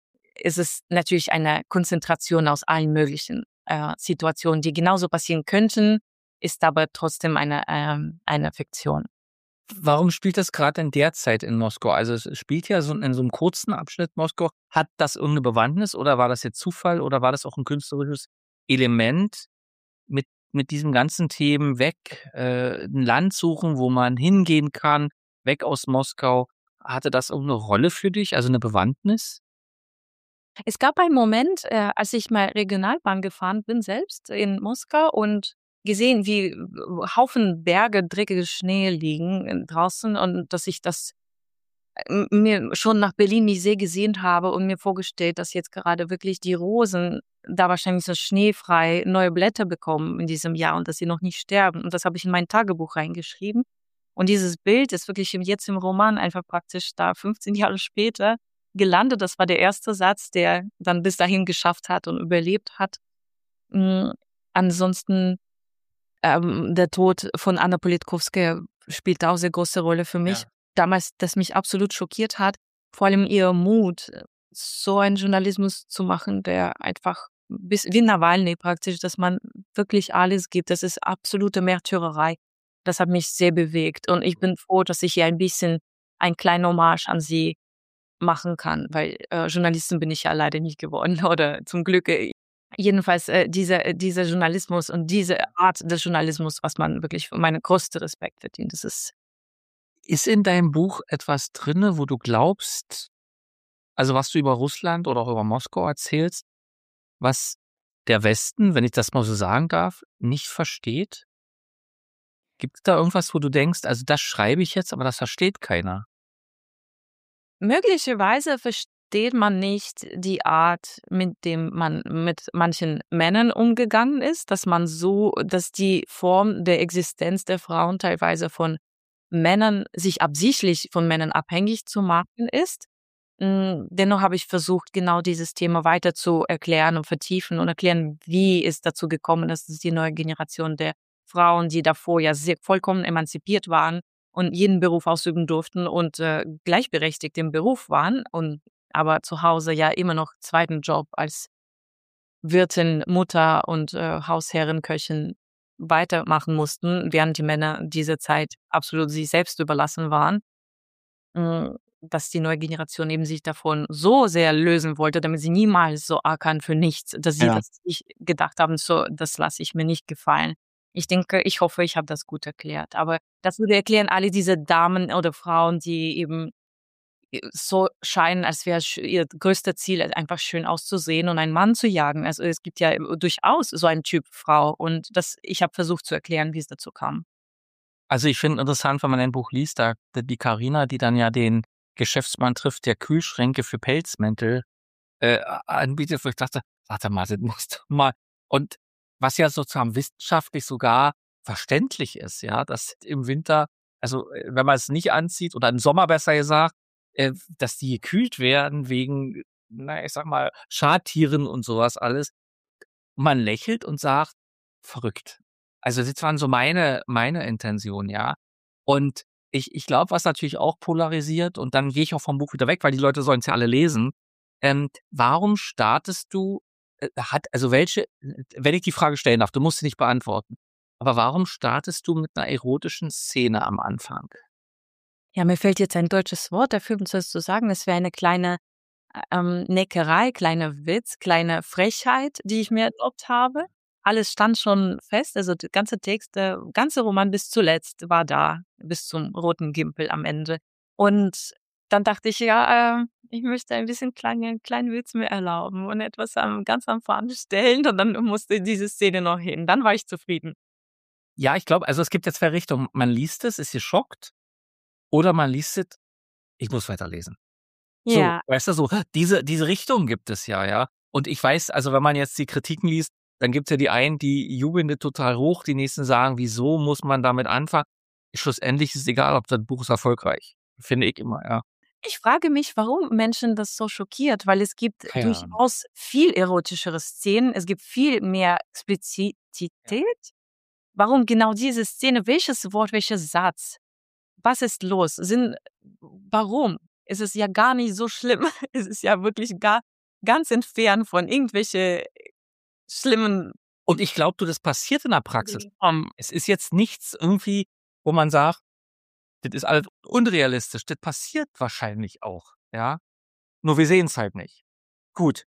Es ist natürlich eine Konzentration aus allen möglichen äh, Situationen, die genauso passieren könnten, ist aber trotzdem eine, ähm, eine Fiktion. Warum spielt das gerade in der Zeit in Moskau? Also es spielt ja so in so einem kurzen Abschnitt Moskau. Hat das irgendeine Bewandtnis oder war das jetzt Zufall oder war das auch ein künstlerisches Element mit, mit diesem ganzen Themen weg, äh, ein Land suchen, wo man hingehen kann, weg aus Moskau? Hatte das irgendeine Rolle für dich, also eine Bewandtnis? Es gab einen Moment, äh, als ich mal Regionalbahn gefahren bin, selbst in Moskau und gesehen, wie äh, Haufen Berge, dreckiges Schnee liegen äh, draußen und dass ich das m- mir schon nach Berlin nicht sehr gesehnt habe und mir vorgestellt, dass jetzt gerade wirklich die Rosen da wahrscheinlich so schneefrei neue Blätter bekommen in diesem Jahr und dass sie noch nicht sterben. Und das habe ich in mein Tagebuch reingeschrieben. Und dieses Bild ist wirklich im- jetzt im Roman einfach praktisch da fünfzehn Jahre später gelandet. Das war der erste Satz, der dann bis dahin geschafft hat und überlebt hat. Mm, Ansonsten ähm, der Tod von Anna Politkovskaya spielt auch sehr große Rolle für mich. Ja. Damals, das mich absolut schockiert hat, vor allem ihr Mut, so einen Journalismus zu machen, der einfach bis wie Nawalny praktisch, dass man wirklich alles gibt. Das ist absolute Märtyrerei. Das hat mich sehr bewegt und ich bin froh, dass ich hier ein bisschen ein kleinen Hommage an sie machen kann, weil äh, Journalistin bin ich ja leider nicht geworden oder zum Glück. Äh, jedenfalls äh, dieser äh, dieser Journalismus und diese Art des Journalismus, was man wirklich für meinen größten Respekt verdient. Das ist Ist in deinem Buch etwas drinne, wo du glaubst, also was du über Russland oder auch über Moskau erzählst, was der Westen, wenn ich das mal so sagen darf, nicht versteht? Gibt es da irgendwas, wo du denkst, also das schreibe ich jetzt, aber das versteht keiner? möglicherweise versteht man nicht die Art, mit dem man mit manchen Männern umgegangen ist, dass man so, dass die Form der Existenz der Frauen teilweise von Männern, sich absichtlich von Männern abhängig zu machen ist. Mm, Dennoch habe ich versucht, genau dieses Thema weiter zu erklären und vertiefen und erklären, wie es dazu gekommen ist, dass die neue Generation der Frauen, die davor ja sehr vollkommen emanzipiert waren und jeden Beruf ausüben durften und äh, gleichberechtigt im Beruf waren und aber zu Hause ja immer noch zweiten Job als Wirtin, Mutter und äh, Hausherrin, Köchin weitermachen mussten, während die Männer diese Zeit absolut sich selbst überlassen waren. Hm, dass die neue Generation eben sich davon so sehr lösen wollte, damit sie niemals so ackern für nichts, dass sie Ja. das nicht gedacht haben, so, das lasse ich mir nicht gefallen. Ich denke, ich hoffe, ich habe das gut erklärt. Aber das würde erklären alle diese Damen oder Frauen, die eben äh, so scheinen, als wäre sch- ihr größter Ziel, einfach schön auszusehen und einen Mann zu jagen. Also es gibt ja durchaus so einen Typ Frau und das, ich habe versucht zu erklären, wie es dazu kam. Also ich finde interessant, wenn man ein Buch liest, da die Carina, die dann ja den Geschäftsmann trifft, der Kühlschränke für Pelzmäntel äh, anbietet, wo ich dachte, warte mal, das musst du mal. Und was ja sozusagen wissenschaftlich sogar verständlich ist, ja, dass im Winter, also äh, wenn man es nicht anzieht oder im Sommer besser gesagt, äh, dass die gekühlt werden wegen, na, ich sag mal, Schadtieren und sowas alles. Man lächelt und sagt, verrückt. Also das waren so meine, meine Intention, ja. Und ich, ich glaube, was natürlich auch polarisiert, und dann gehe ich auch vom Buch wieder weg, weil die Leute sollen es ja alle lesen. Ähm, warum startest du, äh, hat, also welche, wenn ich die Frage stellen darf, du musst sie nicht beantworten, aber warum startest du mit einer erotischen Szene am Anfang? Ja, mir fällt jetzt ein deutsches Wort dafür, um das zu sagen. Es wäre eine kleine ähm, Neckerei, kleiner Witz, kleine Frechheit, die ich mir erlaubt habe. Alles stand schon fest, also der ganze Text, der ganze Roman bis zuletzt war da, bis zum roten Gimpel am Ende. Und dann dachte ich, ja, äh, ich möchte ein bisschen kleine, kleinen Witz mir erlauben und etwas am, ganz am Anfang stellen, und dann musste diese Szene noch hin. Dann war ich zufrieden. Ja, ich glaube, also es gibt ja zwei Richtungen. Man liest es, ist geschockt, oder man liest es, ich muss weiterlesen. So, Ja, weißt du, so, diese, diese Richtung gibt es ja, ja. Und ich weiß, also wenn man jetzt die Kritiken liest, dann gibt es ja die einen, die jubeln das total hoch, die nächsten sagen, wieso muss man damit anfangen? Schlussendlich ist es egal, ob das Buch ist erfolgreich. Finde ich immer, ja. ich frage mich, warum Menschen das so schockiert, weil es gibt Keine Ahnung. durchaus viel erotischere Szenen, es gibt viel mehr Explizität. Warum genau diese Szene? Welches Wort, welcher Satz? Was ist los? Sind, warum? Es ist ja gar nicht so schlimm. Es ist ja wirklich gar, ganz entfernt von irgendwelche schlimmen. Und ich glaube, du, das passiert in der Praxis. Dingen. Um, es ist jetzt nichts irgendwie, wo man sagt, das ist alles unrealistisch. Das passiert wahrscheinlich auch, ja. Nur wir sehen es halt nicht. Gut.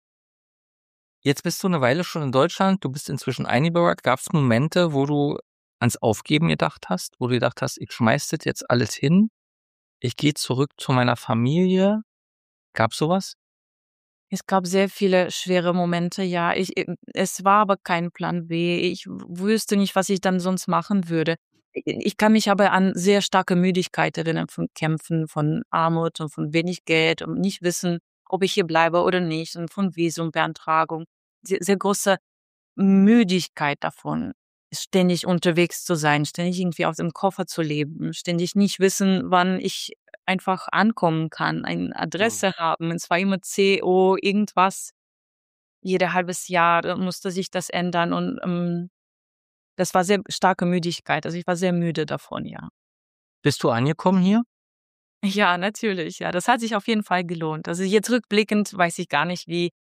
Jetzt bist du eine Weile schon in Deutschland, du bist inzwischen eingebürgert. Gab es Momente, wo du ans Aufgeben gedacht hast, wo du gedacht hast, ich schmeiß das jetzt alles hin, ich gehe zurück zu meiner Familie? Gab's sowas? Es gab sehr viele schwere Momente, ja. Ich, äh, es war aber kein Plan B. Ich w- wüsste nicht, was ich dann sonst machen würde. I- Ich kann mich aber an sehr starke Müdigkeit erinnern von Kämpfen, von Armut und von wenig Geld und nicht wissen, ob ich hier bleibe oder nicht, und von Visumbeantragung. Sehr, sehr große Müdigkeit davon, ständig unterwegs zu sein, ständig irgendwie aus dem Koffer zu leben, ständig nicht wissen, wann ich einfach ankommen kann, eine Mhm. Adresse haben. Es war immer C O irgendwas. Jede halbes Jahr da musste sich das ändern, und ähm, das war sehr starke Müdigkeit. Also ich war sehr müde davon, ja. Bist du angekommen hier? Ja, natürlich. Ja, das hat sich auf jeden Fall gelohnt. Also jetzt rückblickend weiß ich gar nicht, wie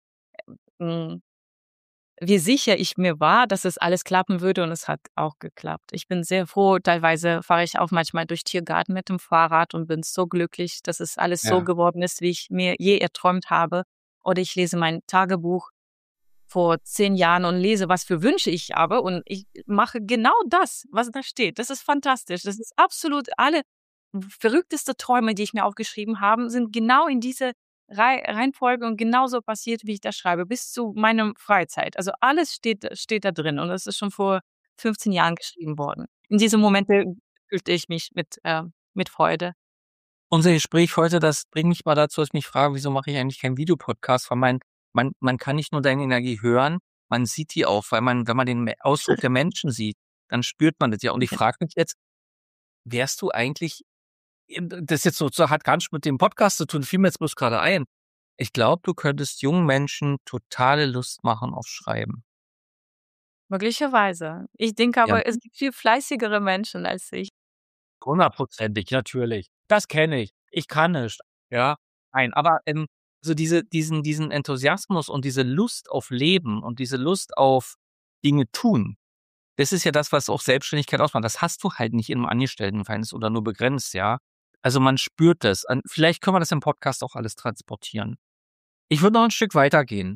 hm, wie sicher ich mir war, dass es alles klappen würde, und es hat auch geklappt. Ich bin sehr froh. Teilweise fahre ich auch manchmal durch Tiergarten mit dem Fahrrad und bin so glücklich, dass es alles so Ja. geworden ist, wie ich mir je erträumt habe. Oder ich lese mein Tagebuch vor zehn Jahren und lese, was für Wünsche ich habe, und ich mache genau das, was da steht. Das ist fantastisch. Das ist absolut alle verrückteste Träume, die ich mir aufgeschrieben habe, sind genau in diese Rei Reihenfolge und genauso passiert, wie ich das schreibe, bis zu meinem Freizeit. Also alles steht steht da drin, und das ist schon vor fünfzehn Jahren geschrieben worden. In diesem Momente fühlte ich mich mit äh, mit Freude. Unser Gespräch heute, das bringt mich mal dazu, dass ich mich frage, wieso mache ich eigentlich keinen Videopodcast? Weil man, man, man kann nicht nur deine Energie hören, man sieht die auch, weil man, wenn man den Me- Ausdruck der Menschen sieht, dann spürt man das ja. Und ich frage mich jetzt, wärst du eigentlich, das ist jetzt so, so hat gar nicht mit dem Podcast zu tun, fiel mir jetzt bloß gerade ein. Ich glaube, du könntest jungen Menschen totale Lust machen auf Schreiben. Möglicherweise. Ich denke Ja. aber, es gibt viel fleißigere Menschen als ich. Hundertprozentig, natürlich. Das kenne ich. Ich kann nicht. Ja, nein, aber ähm, so diese, diesen, diesen Enthusiasmus und diese Lust auf Leben und diese Lust auf Dinge tun, das ist ja das, was auch Selbstständigkeit ausmacht. Das hast du halt nicht im Angestelltenverhältnis oder nur begrenzt, ja. Also man spürt das. An- Vielleicht können wir das im Podcast auch alles transportieren. Ich würde noch ein Stück weitergehen.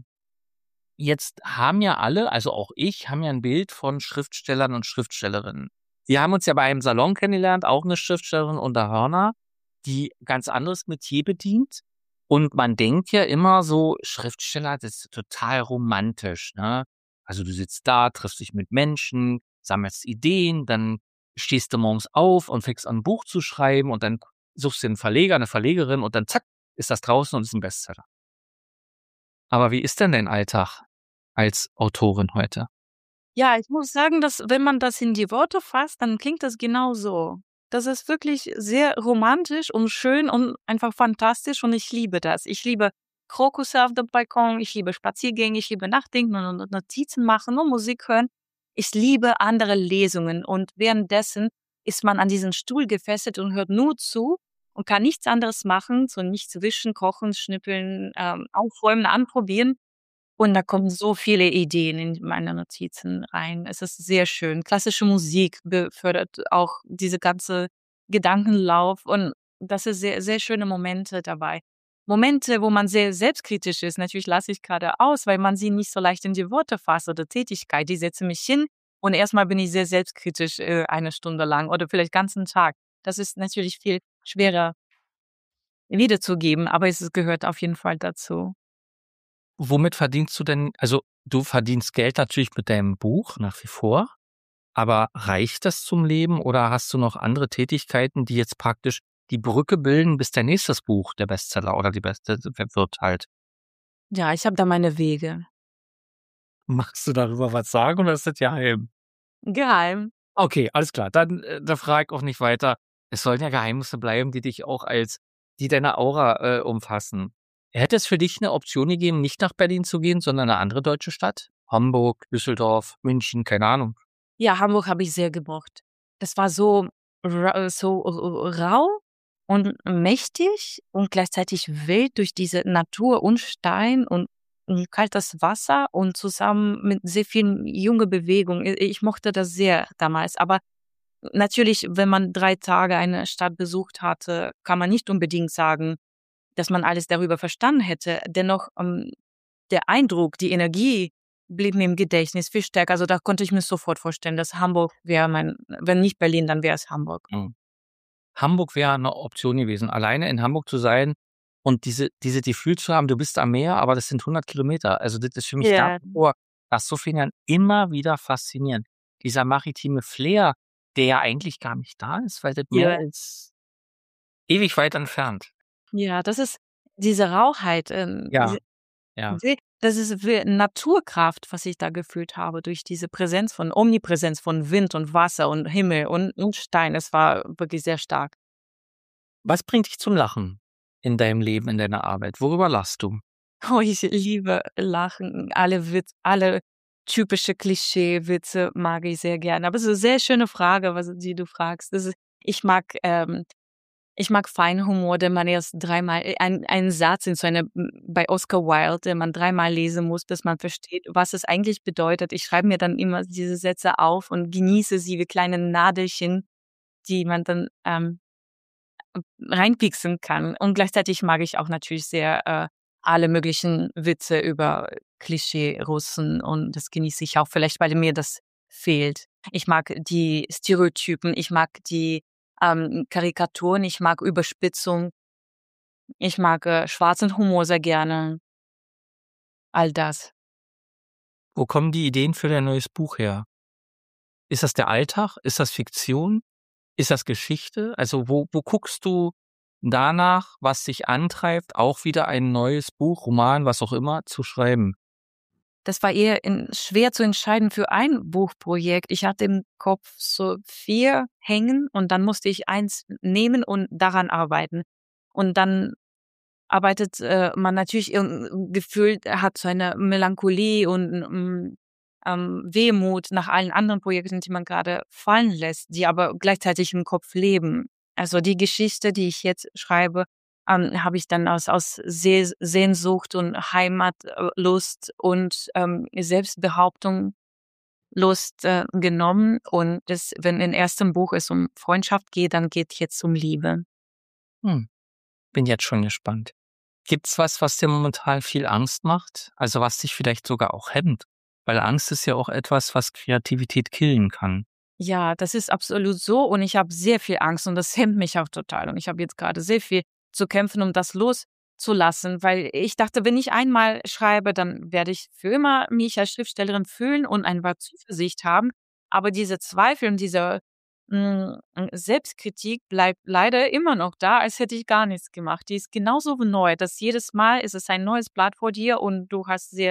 Jetzt haben ja alle, also auch ich, haben ja ein Bild von Schriftstellern und Schriftstellerinnen. Wir haben uns ja bei einem Salon kennengelernt, auch eine Schriftstellerin, Ulla Hörner, die ganz anderes Metier bedient. Und man denkt ja immer so, Schriftsteller, das ist total romantisch, ne? Also du sitzt da, triffst dich mit Menschen, sammelst Ideen, dann stehst du morgens auf und fängst an, ein Buch zu schreiben, und dann suchst du einen Verleger, eine Verlegerin, und dann zack, ist das draußen und ist ein Bestseller. Aber wie ist denn dein Alltag als Autorin heute? Ja, ich muss sagen, dass wenn man das in die Worte fasst, dann klingt das genau so. Das ist wirklich sehr romantisch und schön und einfach fantastisch und ich liebe das. Ich liebe Krokusse auf dem Balkon, ich liebe Spaziergänge, ich liebe Nachdenken und und Notizen machen und Musik hören. Ich liebe andere Lesungen und währenddessen ist man an diesen Stuhl gefesselt und hört nur zu und kann nichts anderes machen, so nichts wischen, kochen, schnippeln, ähm, aufräumen, anprobieren. Und da kommen so viele Ideen in meine Notizen rein. Es ist sehr schön. Klassische Musik befördert auch diese ganze Gedankenlauf und das ist sehr, sehr schöne Momente dabei. Momente, wo man sehr selbstkritisch ist, natürlich lasse ich gerade aus, weil man sie nicht so leicht in die Worte fasst oder Tätigkeit. Die setze mich hin und erstmal bin ich sehr selbstkritisch äh, eine Stunde lang oder vielleicht ganzen Tag. Das ist natürlich viel schwerer wiederzugeben, aber es gehört auf jeden Fall dazu. Womit verdienst du denn, also du verdienst Geld natürlich mit deinem Buch nach wie vor, aber reicht das zum Leben oder hast du noch andere Tätigkeiten, die jetzt praktisch die Brücke bilden, bis dein nächstes Buch der Bestseller oder die Beste wird halt? Ja, ich habe da meine Wege. Magst du darüber was sagen oder ist das geheim? Geheim. Okay, alles klar. Dann äh, da frage ich auch nicht weiter. Es sollen ja Geheimnisse bleiben, die dich auch als, die deine Aura äh, umfassen. Hätte es für dich eine Option gegeben, nicht nach Berlin zu gehen, sondern eine andere deutsche Stadt? Hamburg, Düsseldorf, München, keine Ahnung. Ja, Hamburg habe ich sehr gemocht. Das war so ra so rau und mächtig und gleichzeitig wild durch diese Natur und Stein und und kaltes Wasser und zusammen mit sehr vielen junge Bewegung. I ich mochte das sehr damals. Aber natürlich, wenn man drei Tage eine Stadt besucht hatte, kann man nicht unbedingt sagen, dass man alles darüber verstanden hätte. Dennoch, ähm, der Eindruck, die Energie blieb mir im Gedächtnis viel stärker. Also, da konnte ich mir sofort vorstellen, dass Hamburg wäre mein wenn nicht Berlin, dann wäre es Hamburg. Mhm. Hamburg wäre eine Option gewesen, alleine in Hamburg zu sein und diese diese Gefühl zu haben, du bist am Meer, aber das sind hundert Kilometer. Also, das ist für mich nach Ja. wie vor nach so vielen Jahren immer wieder faszinierend. Dieser maritime Flair, der ja eigentlich gar nicht da ist, weil das Meer Ja. ist ewig weit entfernt. Ja, das ist diese Rauheit, ähm, Ja, diese ja. se das ist wie Naturkraft, was ich da gefühlt habe durch diese Präsenz von Omnipräsenz von Wind und Wasser und Himmel und und Stein. Es war wirklich sehr stark. Was bringt dich zum Lachen in deinem Leben, in deiner Arbeit? Worüber lachst du? Oh, ich liebe Lachen. Alle Witz alle typische Klischeewitze mag ich sehr gerne. Aber es ist 'ne sehr schöne Frage, was die du fragst. Das ist ich mag, ähm ich mag Feinhumor, den man erst dreimal äh, ein ein Satz in so einer hm, bei Oscar Wilde, den man dreimal lesen muss, bis man versteht, was es eigentlich bedeutet. Ich schreibe mir dann immer diese Sätze auf und genieße sie wie kleine Nadelchen, die man dann, ähm reinpieksen kann. Und gleichzeitig mag ich auch natürlich sehr, äh, alle möglichen Witze über Klischee-Russen und das genieße ich auch vielleicht, weil mir das fehlt. Ich mag die Stereotypen, ich mag die, ähm, Karikaturen, ich mag Überspitzung, ich mag, äh, schwarzen Humor sehr gerne, all das. Wo kommen die Ideen für dein neues Buch her? Ist das der Alltag? Ist das Fiktion? Ist das Geschichte? Also, wo wo guckst du danach, was dich antreibt, auch wieder ein neues Buch, Roman, was auch immer, zu schreiben? Das war eher in schwer zu entscheiden für ein Buchprojekt. Ich hatte im Kopf so vier hängen und dann musste ich eins nehmen und daran arbeiten. Und dann arbeitet, äh, man natürlich irgend gefühlt hat so eine Melancholie und, hm, ähm, Wehmut nach allen anderen Projekten, die man grade fallen lässt, die aber gleichzeitig im Kopf leben. Also, die Geschichte, die ich jetzt schreibe, ähm, habe ich dann aus aus Seh Sehnsucht und Heimatlust äh, Lust und, ähm, Selbstbehauptung Lust, äh, genommen und das wenn im ersten Buch es um Freundschaft geht, dann geht jetzt um Liebe. Hm, bin jetzt schon gespannt. Gibt's was, was dir momentan viel Angst macht? Also, was dich vielleicht sogar auch hemmt? Weil Angst ist ja auch etwas, was Kreativität killen kann. Ja, das ist absolut so und ich habe sehr viel Angst und das hemmt mich auch total und ich habe jetzt grade sehr viel zu kämpfen, um das loszulassen, weil ich dachte, wenn ich einmal schreibe, dann werde ich für immer mich als Schriftstellerin fühlen und einfach Zuversicht haben. Aber diese Zweifel und diese, hm, Selbstkritik bleibt leider immer noch da, als hätte ich gar nichts gemacht. Die ist genauso neu, dass jedes Mal ist es ein neues Blatt vor dir und du hast sehr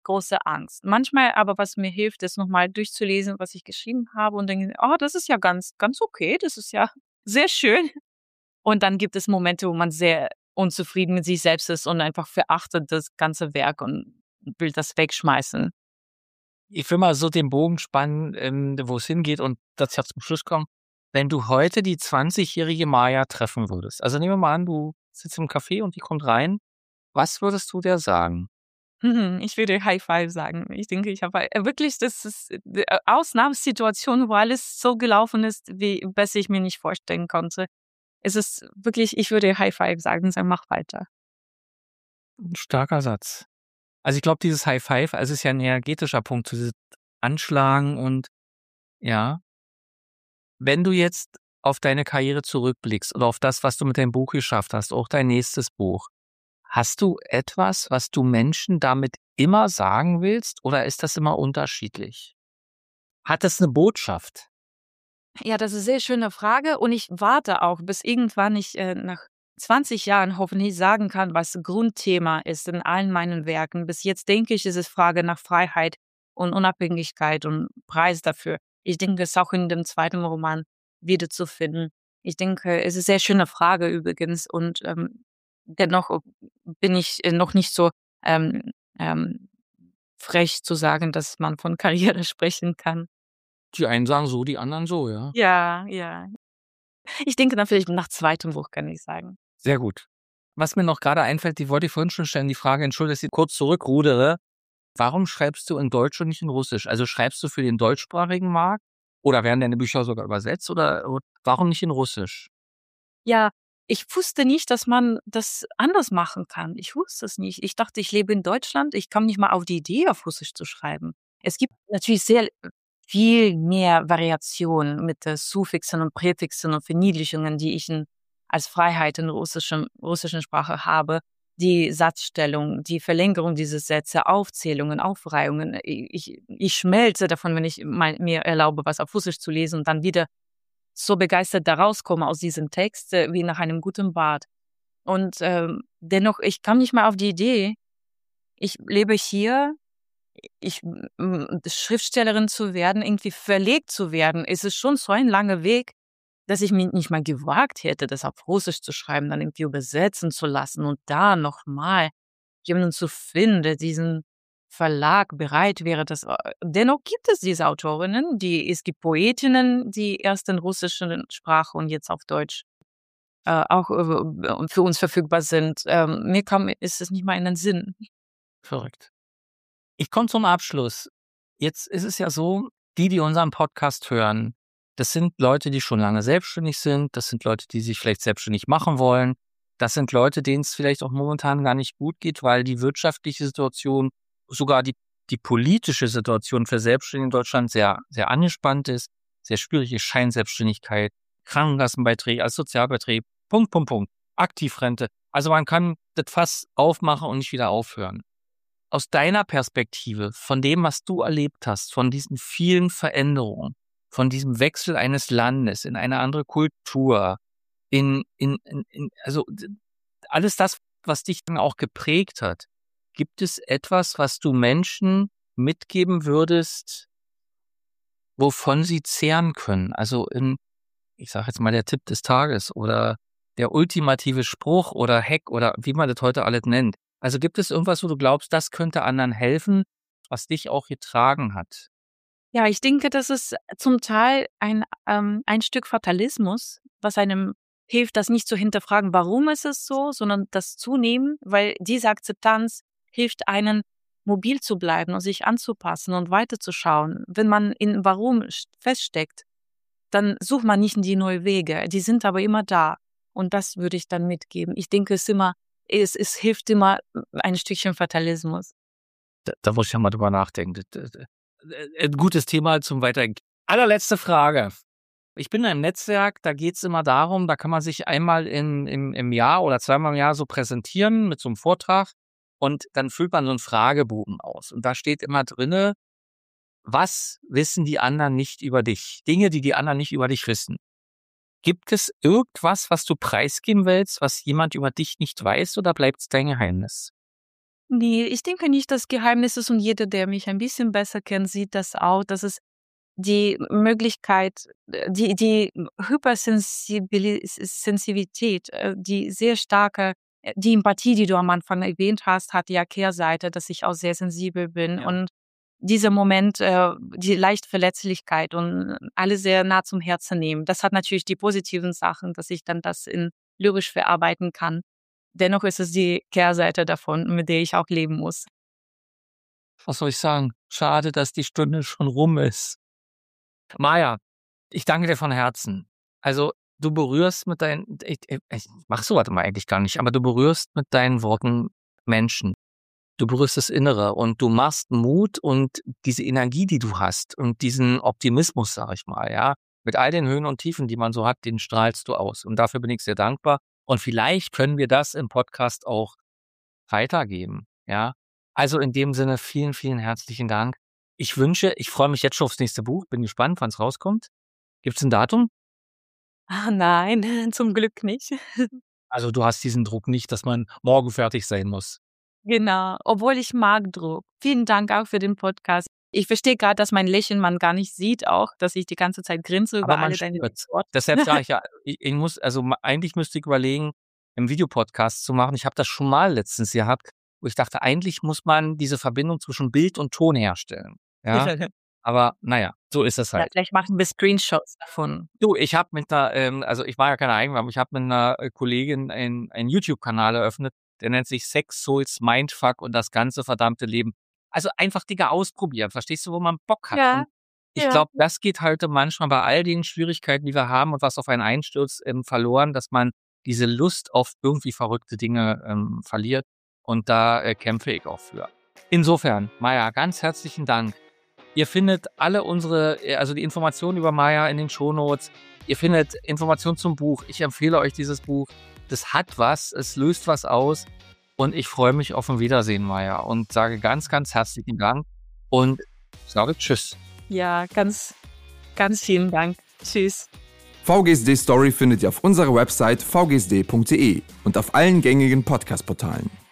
große Angst. Manchmal aber, was mir hilft, ist nochmal durchzulesen, was ich geschrieben habe und denke, oh, das ist ja ganz, ganz okay, das ist ja sehr schön. Und dann gibt es Momente, wo man sehr unzufrieden mit sich selbst ist und einfach verachtet das ganze Werk und will das wegschmeißen. Ich will mal so den Bogen spannen, ähm, wo es hingeht und das jetzt zum Schluss kommen. Wenn du heute die zwanzigjährige Maya treffen würdest, also nehmen wir mal an, du sitzt im Café und die kommt rein, was würdest du der sagen? Mhm, Ich würde High Five sagen. Ich denke, ich habe äh, wirklich, das ist äh, Ausnahmesituation, wo alles so gelaufen ist, wie besser ich mir nicht vorstellen konnte. Es ist wirklich, ich würde High Five sagen, sagen, mach weiter. Ein starker Satz. Also ich glaube, dieses High Five, also es ist ja ein energetischer Punkt, dieses Anschlagen und ja. Wenn du jetzt auf deine Karriere zurückblickst oder auf das, was du mit deinem Buch geschafft hast, auch dein nächstes Buch, hast du etwas, was du Menschen damit immer sagen willst oder ist das immer unterschiedlich? Hat es eine Botschaft? Ja, das ist eine sehr schöne Frage und ich warte auch, bis irgendwann ich äh, nach zwanzig Jahren hoffentlich sagen kann, was Grundthema ist in allen meinen Werken. Bis jetzt denke ich, ist es Frage nach Freiheit und Unabhängigkeit und Preis dafür. Ich denke, es ist auch in dem zweiten Roman wiederzufinden. Ich denke, es ist eine sehr schöne Frage übrigens und ähm, dennoch bin ich äh, noch nicht so ähm, ähm, frech zu sagen, dass man von Karriere sprechen kann. Die einen sagen so, die anderen so, ja. Ja, ja. Ich denke dann vielleicht nach zweitem Buch, kann ich sagen. Sehr gut. Was mir noch gerade einfällt, die wollte ich vorhin schon stellen, die Frage, entschuldige, dass ich kurz zurückrudere. Warum schreibst du in Deutsch und nicht in Russisch? Also schreibst du für den deutschsprachigen Markt oder werden deine Bücher sogar übersetzt oder warum nicht in Russisch? Ja, ich wusste nicht, dass man das anders machen kann. Ich wusste es nicht. Ich dachte, ich lebe in Deutschland. Ich kam nicht mal auf die Idee, auf Russisch zu schreiben. Es gibt natürlich sehr viel mehr Variationen mit äh, Suffixen und Präfixen und Verniedlichungen, die ich in, als Freiheit in russischen, russischen Sprache habe. Die Satzstellung, die Verlängerung dieser Sätze, Aufzählungen, Aufreihungen. Ich, ich schmelze davon, wenn ich mal, mir erlaube, was auf Russisch zu lesen und dann wieder so begeistert da rauskomme aus diesem Text, äh, wie nach einem guten Bad. Und ähm, dennoch, ich kam nicht mal auf die Idee, ich lebe hier, ich m, Schriftstellerin zu werden, irgendwie verlegt zu werden, ist es schon so ein langer Weg, dass ich mir nicht mal gewagt hätte, das auf Russisch zu schreiben, dann irgendwie übersetzen zu lassen und da nochmal jemanden zu finden, der diesen Verlag bereit wäre. Das, äh, dennoch gibt es diese Autorinnen, die, es gibt Poetinnen, die erst in russischen Sprache und jetzt auf Deutsch äh, auch äh, für uns verfügbar sind. Ähm, mir kam, ist es nicht mal in den Sinn. Verrückt. Ich komme zum Abschluss. Jetzt ist es ja so, die, die unseren Podcast hören, das sind Leute, die schon lange selbstständig sind. Das sind Leute, die sich vielleicht selbstständig machen wollen. Das sind Leute, denen es vielleicht auch momentan gar nicht gut geht, weil die wirtschaftliche Situation, sogar die, die politische Situation für Selbstständige in Deutschland sehr, sehr angespannt ist, sehr schwierig ist. Scheinselbstständigkeit, Krankenkassenbeiträge als Sozialbeiträge, Punkt, Punkt, Punkt, Aktivrente. Also man kann das Fass aufmachen und nicht wieder aufhören. Aus deiner Perspektive, von dem, was du erlebt hast, von diesen vielen Veränderungen, von diesem Wechsel eines Landes in eine andere Kultur, in, in, in, in also alles das, was dich dann auch geprägt hat, gibt es etwas, was du Menschen mitgeben würdest, wovon sie zehren können? Also in, ich sage jetzt mal, der Tipp des Tages oder der ultimative Spruch oder Hack oder wie man das heute alles nennt. Also gibt es irgendwas, wo du glaubst, das könnte anderen helfen, was dich auch getragen hat? Ja, ich denke, das ist zum Teil ein, ähm, ein Stück Fatalismus, was einem hilft, das nicht zu hinterfragen, warum ist es so, sondern das zu nehmen, weil diese Akzeptanz hilft einen, mobil zu bleiben und sich anzupassen und weiterzuschauen. Wenn man in Warum st- feststeckt, dann sucht man nicht die neuen Wege. Die sind aber immer da. Und das würde ich dann mitgeben. Ich denke, es immer, es, es hilft immer ein Stückchen Fatalismus. Da, da muss ich ja mal drüber nachdenken. Das, das, ein gutes Thema zum Weitergehen. Allerletzte Frage. Ich bin in einem Netzwerk, da geht es immer darum, da kann man sich einmal in, im, im Jahr oder zweimal im Jahr so präsentieren mit so einem Vortrag und dann füllt man so einen Fragebogen aus. Und da steht immer drinne, was wissen die anderen nicht über dich? Dinge, die die anderen nicht über dich wissen. Gibt es irgendwas, was du preisgeben willst, was jemand über dich nicht weiß oder bleibt es dein Geheimnis? Nee, ich denke nicht, dass Geheimnis ist und jeder, der mich ein bisschen besser kennt, sieht das auch, dass es die Möglichkeit, äh, die die Hypersensibili-Sensitivität, äh, die sehr starke äh, die Empathie, die du am Anfang erwähnt hast, hat ja Kehrseite, dass ich auch sehr sensibel bin Ja. und dieser Moment, äh, die leicht Verletzlichkeit und alle sehr nah zum Herzen nehmen. Das hat natürlich die positiven Sachen, dass ich dann das in lyrisch verarbeiten kann. Dennoch ist es die Kehrseite davon, mit der ich auch leben muss. Was soll ich sagen? Schade, dass die Stunde schon rum ist. Maja, ich danke dir von Herzen. Also, du berührst mit deinen ich ich ich mache so was immer eigentlich gar nicht, aber du berührst mit deinen Worten Menschen. Du berührst das Innere und du machst Mut und diese Energie, die du hast und diesen Optimismus, sage ich mal, ja, mit all den Höhen und Tiefen, die man so hat, den strahlst du aus. Und dafür bin ich sehr dankbar. Und vielleicht können wir das im Podcast auch weitergeben, ja. Also in dem Sinne vielen, vielen herzlichen Dank. Ich wünsche ich freue mich jetzt schon aufs nächste Buch, bin gespannt, wann's rauskommt. Gibt's 'n Datum? Ah, nein, zum Glück nicht. Also, du hast diesen Druck nicht, dass man morgen fertig sein muss. Genau, obwohl ich mag Druck. Vielen Dank auch für den Podcast. Ich verstehe grad, dass mein Lächeln man gar nicht sieht auch, dass ich die ganze Zeit grinse Aber über man alle deine spürt's. Worte. Deshalb sage ich ja, ich ich muss also ma eigentlich müsste ich überlegen, 'n Videopodcast zu machen. Ich habe das schon mal letztens gehabt, wo ich dachte, eigentlich muss man diese Verbindung zwischen Bild und Ton herstellen, ja? Aber na ja, so ist es Ja, halt. vielleicht machen wir Screenshots davon. Du, ich habe mit 'ner, ähm also ich mache ja keine Eigenwerbung, ich habe mit 'ner, äh, Kollegin ein einen YouTube-Kanal eröffnet, der nennt sich Sex, Souls, Mindfuck und das ganze verdammte Leben. Also einfach, Digga, ausprobieren, verstehst du, wo man Bock hat. Ja, Und ich ja. glaube, das geht heute manchmal bei all den Schwierigkeiten, die wir haben und was auf einen einstürzt, ähm, verloren, dass man diese Lust auf irgendwie verrückte Dinge, ähm, verliert. Und da, äh, kämpfe ich auch für. Insofern, Maja, ganz herzlichen Dank. Ihr findet alle unsere äh, also die Informationen über Maja in den Shownotes. Ihr findet Informationen zum Buch. Ich empfehle euch dieses Buch. Das hat was, es löst was aus und ich freue mich auf 'n Wiedersehen, Maja, und sage ganz, ganz herzlichen Dank und sage tschüss. Ja, ganz, ganz vielen Dank. Tschüss. V G S D Story findet ihr auf unserer Website v g s d punkt d e und auf allen gängigen Podcast-Portalen.